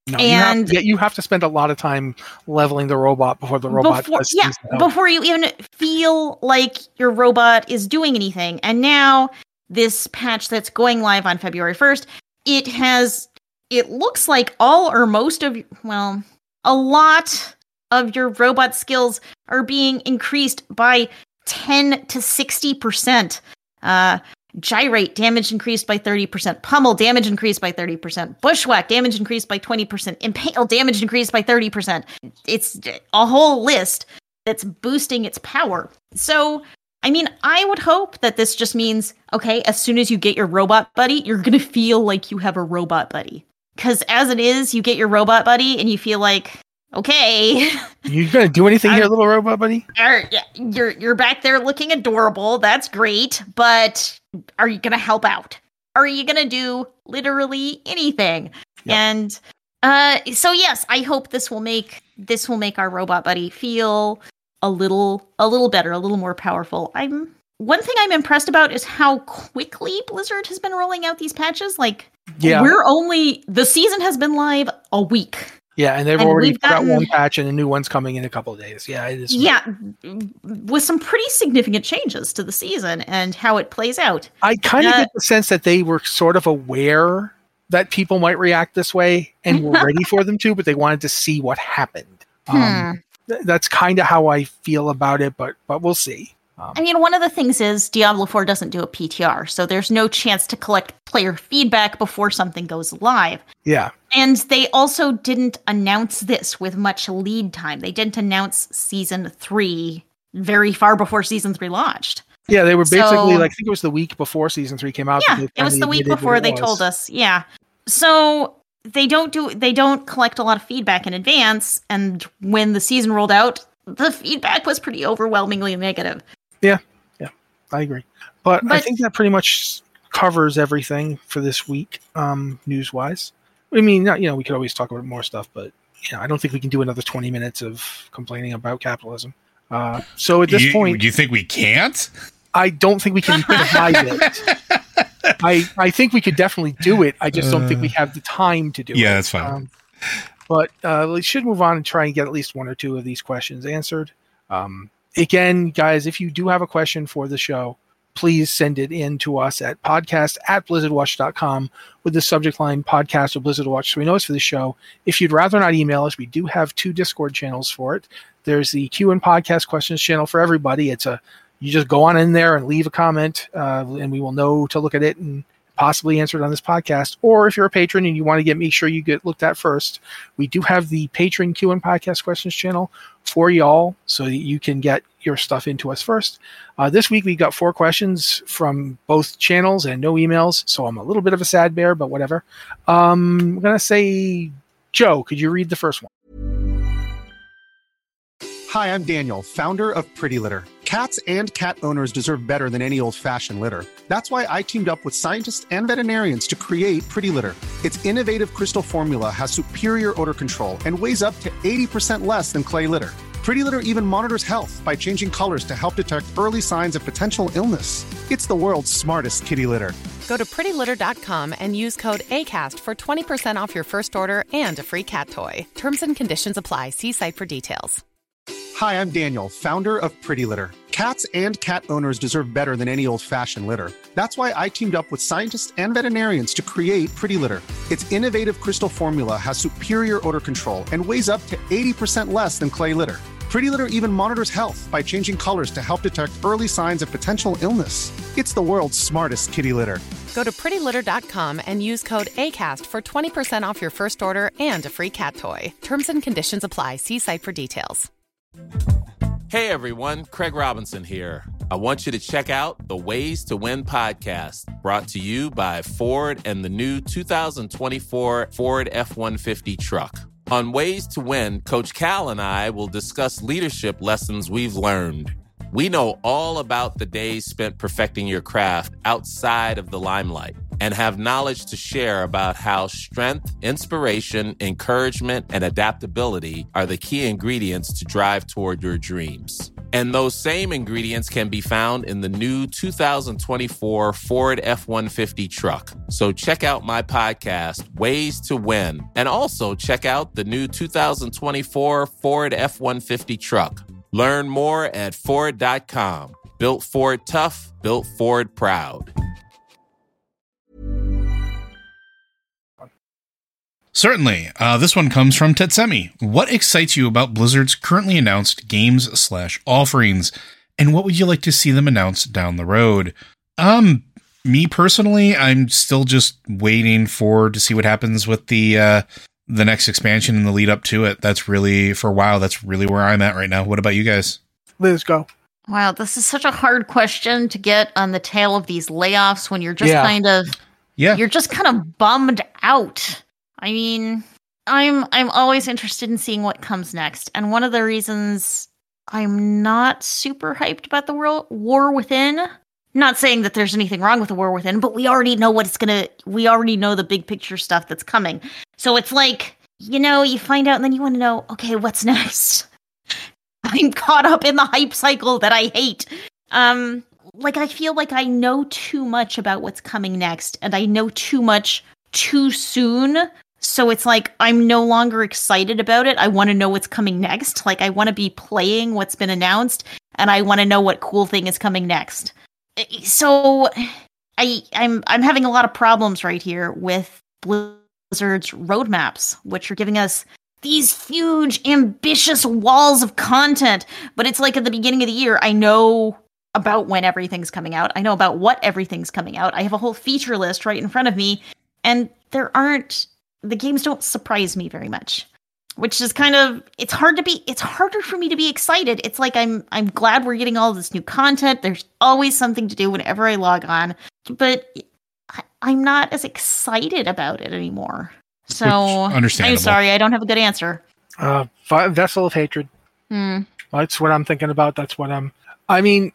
No, and you have, you have to spend a lot of time leveling the robot before the robot before, does yeah, things. before you even feel like your robot is doing anything. And now this patch that's going live on February first, it has, it looks like all or most of, well, a lot of your robot skills are being increased by ten to sixty percent. Uh, Gyrate damage increased by thirty percent. Pummel damage increased by thirty percent. Bushwhack damage increased by twenty percent. Impale damage increased by thirty percent. It's a whole list that's boosting its power. So, I mean, I would hope that this just means, okay, as soon as you get your robot buddy, you're going to feel like you have a robot buddy. Because as it is, you get your robot buddy and you feel like, okay. You gonna do anything here, little robot buddy? Are, you're you're back there looking adorable. That's great, but are you gonna help out? Are you gonna do literally anything? Yep. And uh, so yes, I hope this will make this will make our robot buddy feel a little a little better, a little more powerful. I'm one thing I'm impressed about is how quickly Blizzard has been rolling out these patches. Like, yeah. we're only the season has been live a week. Yeah, and they've and already got gotten, one patch, and a new one's coming in a couple of days. Yeah, it is. Yeah, with some pretty significant changes to the season and how it plays out. I kind of uh, get the sense that they were sort of aware that people might react this way and were ready for them to, but they wanted to see what happened. Hmm. Um, th- that's kind of how I feel about it, but but we'll see. Um, I mean, one of the things is Diablo four doesn't do a P T R, so there's no chance to collect player feedback before something goes live. Yeah. And they also didn't announce this with much lead time. They didn't announce season three very far before season three launched. Yeah, they were basically, so, like, I think it was the week before season three came out. Yeah, it was the week before they told us. Yeah. So they don't do, they don't collect a lot of feedback in advance. And when the season rolled out, the feedback was pretty overwhelmingly negative. Yeah, yeah, I agree. But, but I think that pretty much covers everything for this week, um, news-wise. I mean, not, you know, we could always talk about more stuff, but you know, I don't think we can do another twenty minutes of complaining about capitalism. Uh, so at this you, point, do you think we can't? I don't think we can hide it. I I think we could definitely do it. I just don't think we have the time to do yeah, it. Yeah, that's fine. Um, but uh, we should move on and try and get at least one or two of these questions answered. Um, again, guys, if you do have a question for the show, please send it in to us at podcast at blizzardwatch dot com with the subject line podcast or Blizzard Watch so we know it's for the show. If you'd rather not email us, we do have two Discord channels for it. There's the Q and Podcast Questions channel for everybody. It's a you just go on in there and leave a comment, uh, and we will know to look at it and possibly answer it on this podcast. Or if you're a patron and you want to get make sure you get looked at first, we do have the patron Q and Podcast Questions channel for y'all so that you can get your stuff into us first. Uh, this week we got four questions from both channels and no emails, so I'm a little bit of a sad bear, but whatever. Um, I'm going to say, Joe, could you read the first one? Hi, I'm Daniel, founder of Pretty Litter. Cats and cat owners deserve better than any old-fashioned litter. That's why I teamed up with scientists and veterinarians to create Pretty Litter. Its innovative crystal formula has superior odor control and weighs up to eighty percent less than clay litter. Pretty Litter even monitors health by changing colors to help detect early signs of potential illness. It's the world's smartest kitty litter. Go to pretty litter dot com and use code ACAST for twenty percent off your first order and a free cat toy. Terms and conditions apply. See site for details. Hi, I'm Daniel, founder of Pretty Litter. Cats and cat owners deserve better than any old-fashioned litter. That's why I teamed up with scientists and veterinarians to create Pretty Litter. Its innovative crystal formula has superior odor control and weighs up to eighty percent less than clay litter. Pretty Litter even monitors health by changing colors to help detect early signs of potential illness. It's the world's smartest kitty litter. Go to pretty litter dot com and use code ACAST for twenty percent off your first order and a free cat toy. Terms and conditions apply. See site for details. Hey everyone, Craig Robinson here. I want you to check out the Ways to Win podcast, brought to you by Ford and the new two thousand twenty-four Ford F one fifty truck. On Ways to Win, Coach Cal and I will discuss leadership lessons we've learned. We know all about the days spent perfecting your craft outside of the limelight and have knowledge to share about how strength, inspiration, encouragement, and adaptability are the key ingredients to drive toward your dreams. And those same ingredients can be found in the new two thousand twenty-four Ford F one fifty truck. So check out my podcast, Ways to Win, and also check out the new two thousand twenty-four Ford F one fifty truck. Learn more at Ford dot com. Built Ford tough, built Ford proud. Certainly. Uh, this one comes from Tetsemi. What excites you about Blizzard's currently announced games slash offerings, and what would you like to see them announced down the road? Um, me personally, I'm still just waiting for to see what happens with the uh, the next expansion and the lead up to it. That's really, for WoW, that's really where I'm at right now. What about you guys? Liz, go. Wow, this is such a hard question to get on the tail of these layoffs when you're just Yeah. kind of Yeah. you're just kind of bummed out. I mean, I'm I'm always interested in seeing what comes next. And one of the reasons I'm not super hyped about the world War Within, not saying that there's anything wrong with the War Within, but we already know what it's going to we already know the big picture stuff that's coming. So it's like, you know, you find out and then you want to know, okay, what's next? I'm caught up in the hype cycle that I hate. Um like I feel like I know too much about what's coming next, and I know too much too soon. So it's like, I'm no longer excited about it. I want to know what's coming next. Like, I want to be playing what's been announced, and I want to know what cool thing is coming next. So I, I'm, I'm having a lot of problems right here with Blizzard's roadmaps, which are giving us these huge, ambitious walls of content. But it's like at the beginning of the year, I know about when everything's coming out. I know about what everything's coming out. I have a whole feature list right in front of me, and there aren't the games don't surprise me very much, which is kind of, it's hard to be, it's harder for me to be excited. It's like, I'm, I'm glad we're getting all this new content. There's always something to do whenever I log on, but I, I'm not as excited about it anymore. So understandable. I'm sorry, I don't have a good answer. Uh, Vi- Vessel of Hatred. Hmm. That's what I'm thinking about. That's what I'm, I mean,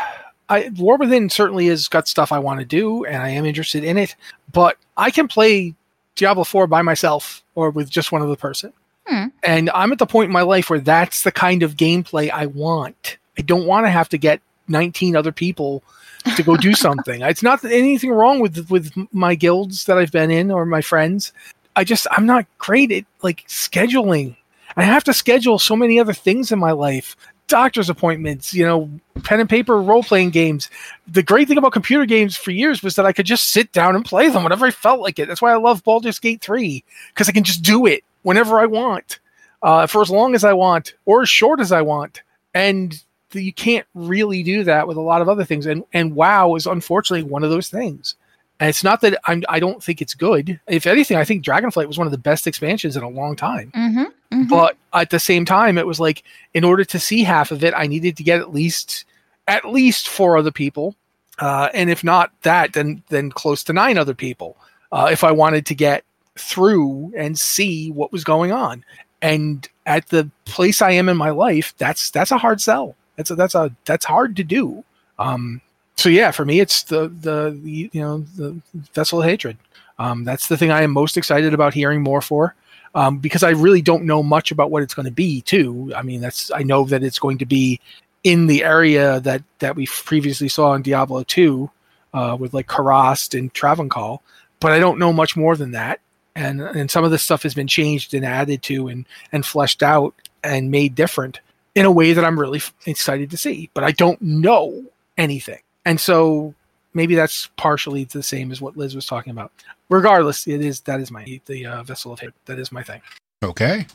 I, War Within certainly has got stuff I want to do, and I am interested in it, but I can play Diablo four by myself or with just one other person. Hmm. And I'm at the point in my life where that's the kind of gameplay I want. I don't want to have to get nineteen other people to go do something. It's not anything wrong with with my guilds that I've been in or my friends. I just, I'm not great at like scheduling. I have to schedule so many other things in my life. Doctor's appointments, you know, pen and paper role-playing games. The great thing about computer games for years was that I could just sit down and play them whenever I felt like it. That's why I love Baldur's Gate three, because I can just do it whenever I want, uh, for as long as I want, or as short as I want. And the, you can't really do that with a lot of other things. And and WoW is unfortunately one of those things. And it's not that I'm, I don't think it's good. If anything, I think Dragonflight was one of the best expansions in a long time. Mm-hmm, mm-hmm. But at the same time, it was like, in order to see half of it, I needed to get at least at least four other people, uh, and if not that, then then close to nine other people, uh, if I wanted to get through and see what was going on. And at the place I am in my life, that's that's a hard sell. That's a, that's a that's hard to do. Um, so yeah, for me, it's the the, the you know the Vessel of Hatred. Um, that's the thing I am most excited about hearing more for. Um, because I really don't know much about what it's going to be, too. I mean, that's I know that it's going to be in the area that, that we previously saw in Diablo two, uh, with like Karast and Travancore, but I don't know much more than that. And and some of this stuff has been changed and added to and, and fleshed out and made different in a way that I'm really f- excited to see. But I don't know anything. And so maybe that's partially the same as what Liz was talking about. Regardless, it is that is my the uh, Vessel of Hate. That is my thing. Okay.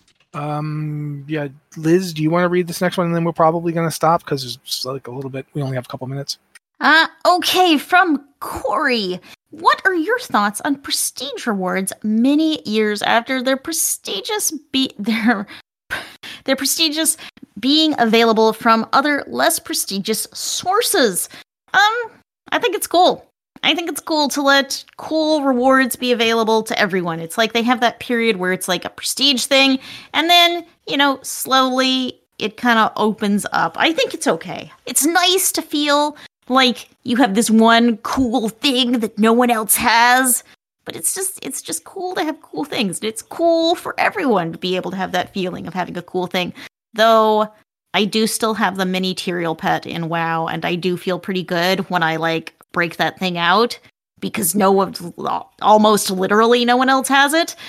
Um. Yeah, Liz, do you want to read this next one, and then we're probably going to stop because it's like a little bit. We only have a couple minutes. Uh, okay, from Corey. What are your thoughts on prestige rewards many years after their prestigious be their their prestigious being available from other less prestigious sources? Um, I think it's cool. I think it's cool to let cool rewards be available to everyone. It's like they have that period where it's like a prestige thing, and then, you know, slowly it kind of opens up. I think it's okay. It's nice to feel like you have this one cool thing that no one else has, but it's just it's just cool to have cool things. It's cool for everyone to be able to have that feeling of having a cool thing. Though I do still have the mini Tyrael pet in WoW, and I do feel pretty good when I like break that thing out because no one, almost literally no one else has it.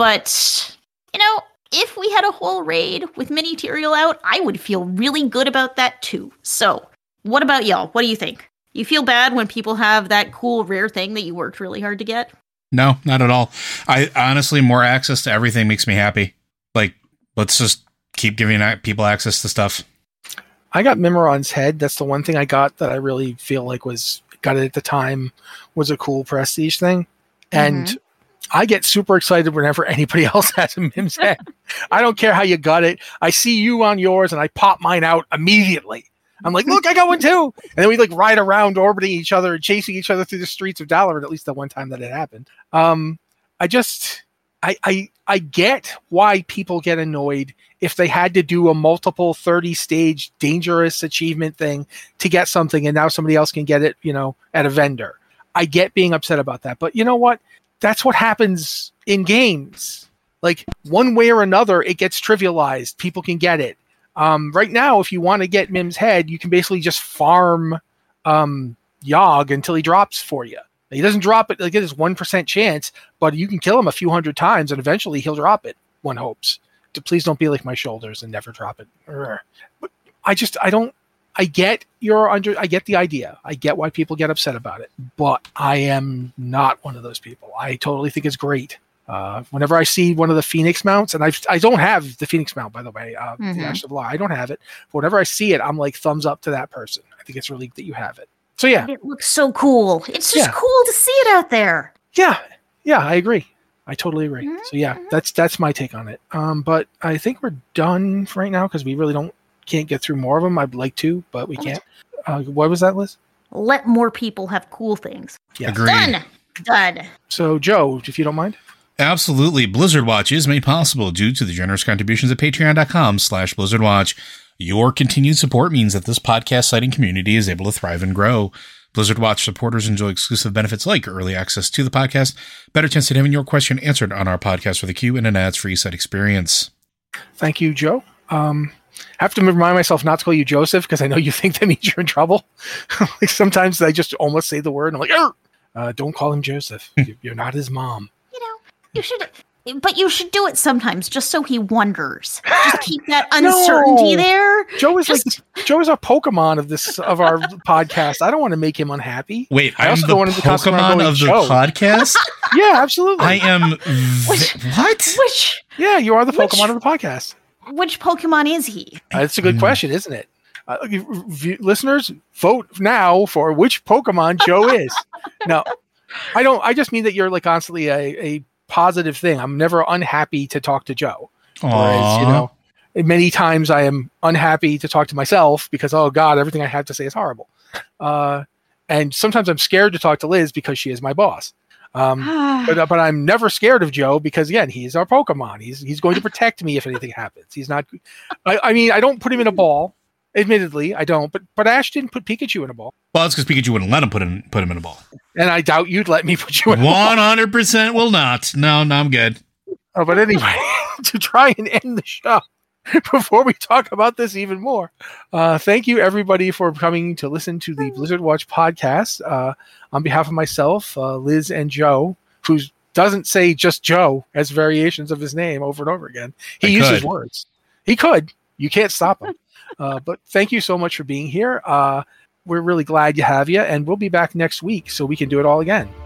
But, you know, if we had a whole raid with mini Tyrael out, I would feel really good about that too. So, what about y'all? What do you think? You feel bad when people have that cool rare thing that you worked really hard to get? No, not at all. I honestly, more access to everything makes me happy. Like, let's just keep giving people access to stuff. I got Mimiron's head. That's the one thing I got that I really feel like was got it at the time was a cool prestige thing. And mm-hmm. I get super excited whenever anybody else has a Mim's head. I don't care how you got it. I see you on yours and I pop mine out immediately. I'm like, look, I got one too. And then we like ride around orbiting each other and chasing each other through the streets of Dalaran, at least the one time that it happened. Um, I just, I, I, I get why people get annoyed if they had to do a multiple thirty stage dangerous achievement thing to get something and now somebody else can get it, you know, at a vendor. I get being upset about that. But you know what? That's what happens in games. Like one way or another, it gets trivialized. People can get it. Um, right now, if you want to get Mim's head, you can basically just farm um, Yogg until he drops for you. He doesn't drop it, like it is one percent chance, but you can kill him a few hundred times and eventually he'll drop it, one hopes. Please don't be like my shoulders and never drop it. But I just, I don't, I get your under, I get the idea. I get why people get upset about it, but I am not one of those people. I totally think it's great. Uh, whenever I see one of the Phoenix mounts, and I I don't have the Phoenix mount, by the way, uh, mm-hmm. the Ash of Law, I don't have it. But whenever I see it, I'm like, thumbs up to that person. I think it's really that you have it. So yeah. It looks so cool. It's just yeah. cool to see it out there. Yeah. Yeah, I agree. I totally agree. Mm-hmm. So yeah, that's that's my take on it. Um, but I think we're done for right now because we really don't can't get through more of them. I'd like to, but we can't. Uh, what was that, Liz? Let more people have cool things. Yeah. Agreed. Done. Done. So Joe, if you don't mind. Absolutely. Blizzard Watch is made possible due to the generous contributions at patreon.com slash Blizzard Watch. Your continued support means that this podcast sighting community is able to thrive and grow. Blizzard Watch supporters enjoy exclusive benefits like early access to the podcast, better chance at having your question answered on our podcast for the queue, and an ads-free site experience. Thank you, Joe. Um, I have to remind myself not to call you Joseph because I know you think that means you're in trouble. Like sometimes I just almost say the word and I'm like, uh, don't call him Joseph. You're not his mom. You should, but you should do it sometimes, just so he wonders. Just keep that uncertainty no. there. Joe is just... like Joe is our Pokemon of this of our podcast. I don't want to make him unhappy. Wait, I I'm also the don't want him to Pokemon of the Joe. podcast? Yeah, absolutely. I am. V- which, what? Which? Yeah, you are the which, Pokemon of the podcast. Which Pokemon is he? Uh, that's a good mm. question, isn't it? Uh, v- listeners, vote now for which Pokemon Joe is. No, I don't. I just mean that you're like constantly a. a positive thing. I'm never unhappy to talk to Joe. Aww. Whereas, you know, many times I am unhappy to talk to myself because, oh God, everything I have to say is horrible. Uh, and sometimes I'm scared to talk to Liz because she is my boss. Um, but, but I'm never scared of Joe because, again, he's our Pokemon. He's he's going to protect me if anything happens. He's not. I, I mean, I don't put him in a ball. Admittedly, I don't. But but Ash didn't put Pikachu in a ball. Well, that's because Pikachu wouldn't let him put him put him in a ball. And I doubt you'd let me put you in a ball. One hundred percent will not. No, no, I'm good. Oh, but anyway, to try and end the show before we talk about this even more, uh, thank you everybody for coming to listen to the Blizzard Watch podcast. Uh, on behalf of myself, uh, Liz, and Joe, who doesn't say just Joe as variations of his name over and over again. He I uses could. words. He could. You can't stop him. Uh, but thank you so much for being here. Uh, we're really glad you have you, and we'll be back next week so we can do it all again.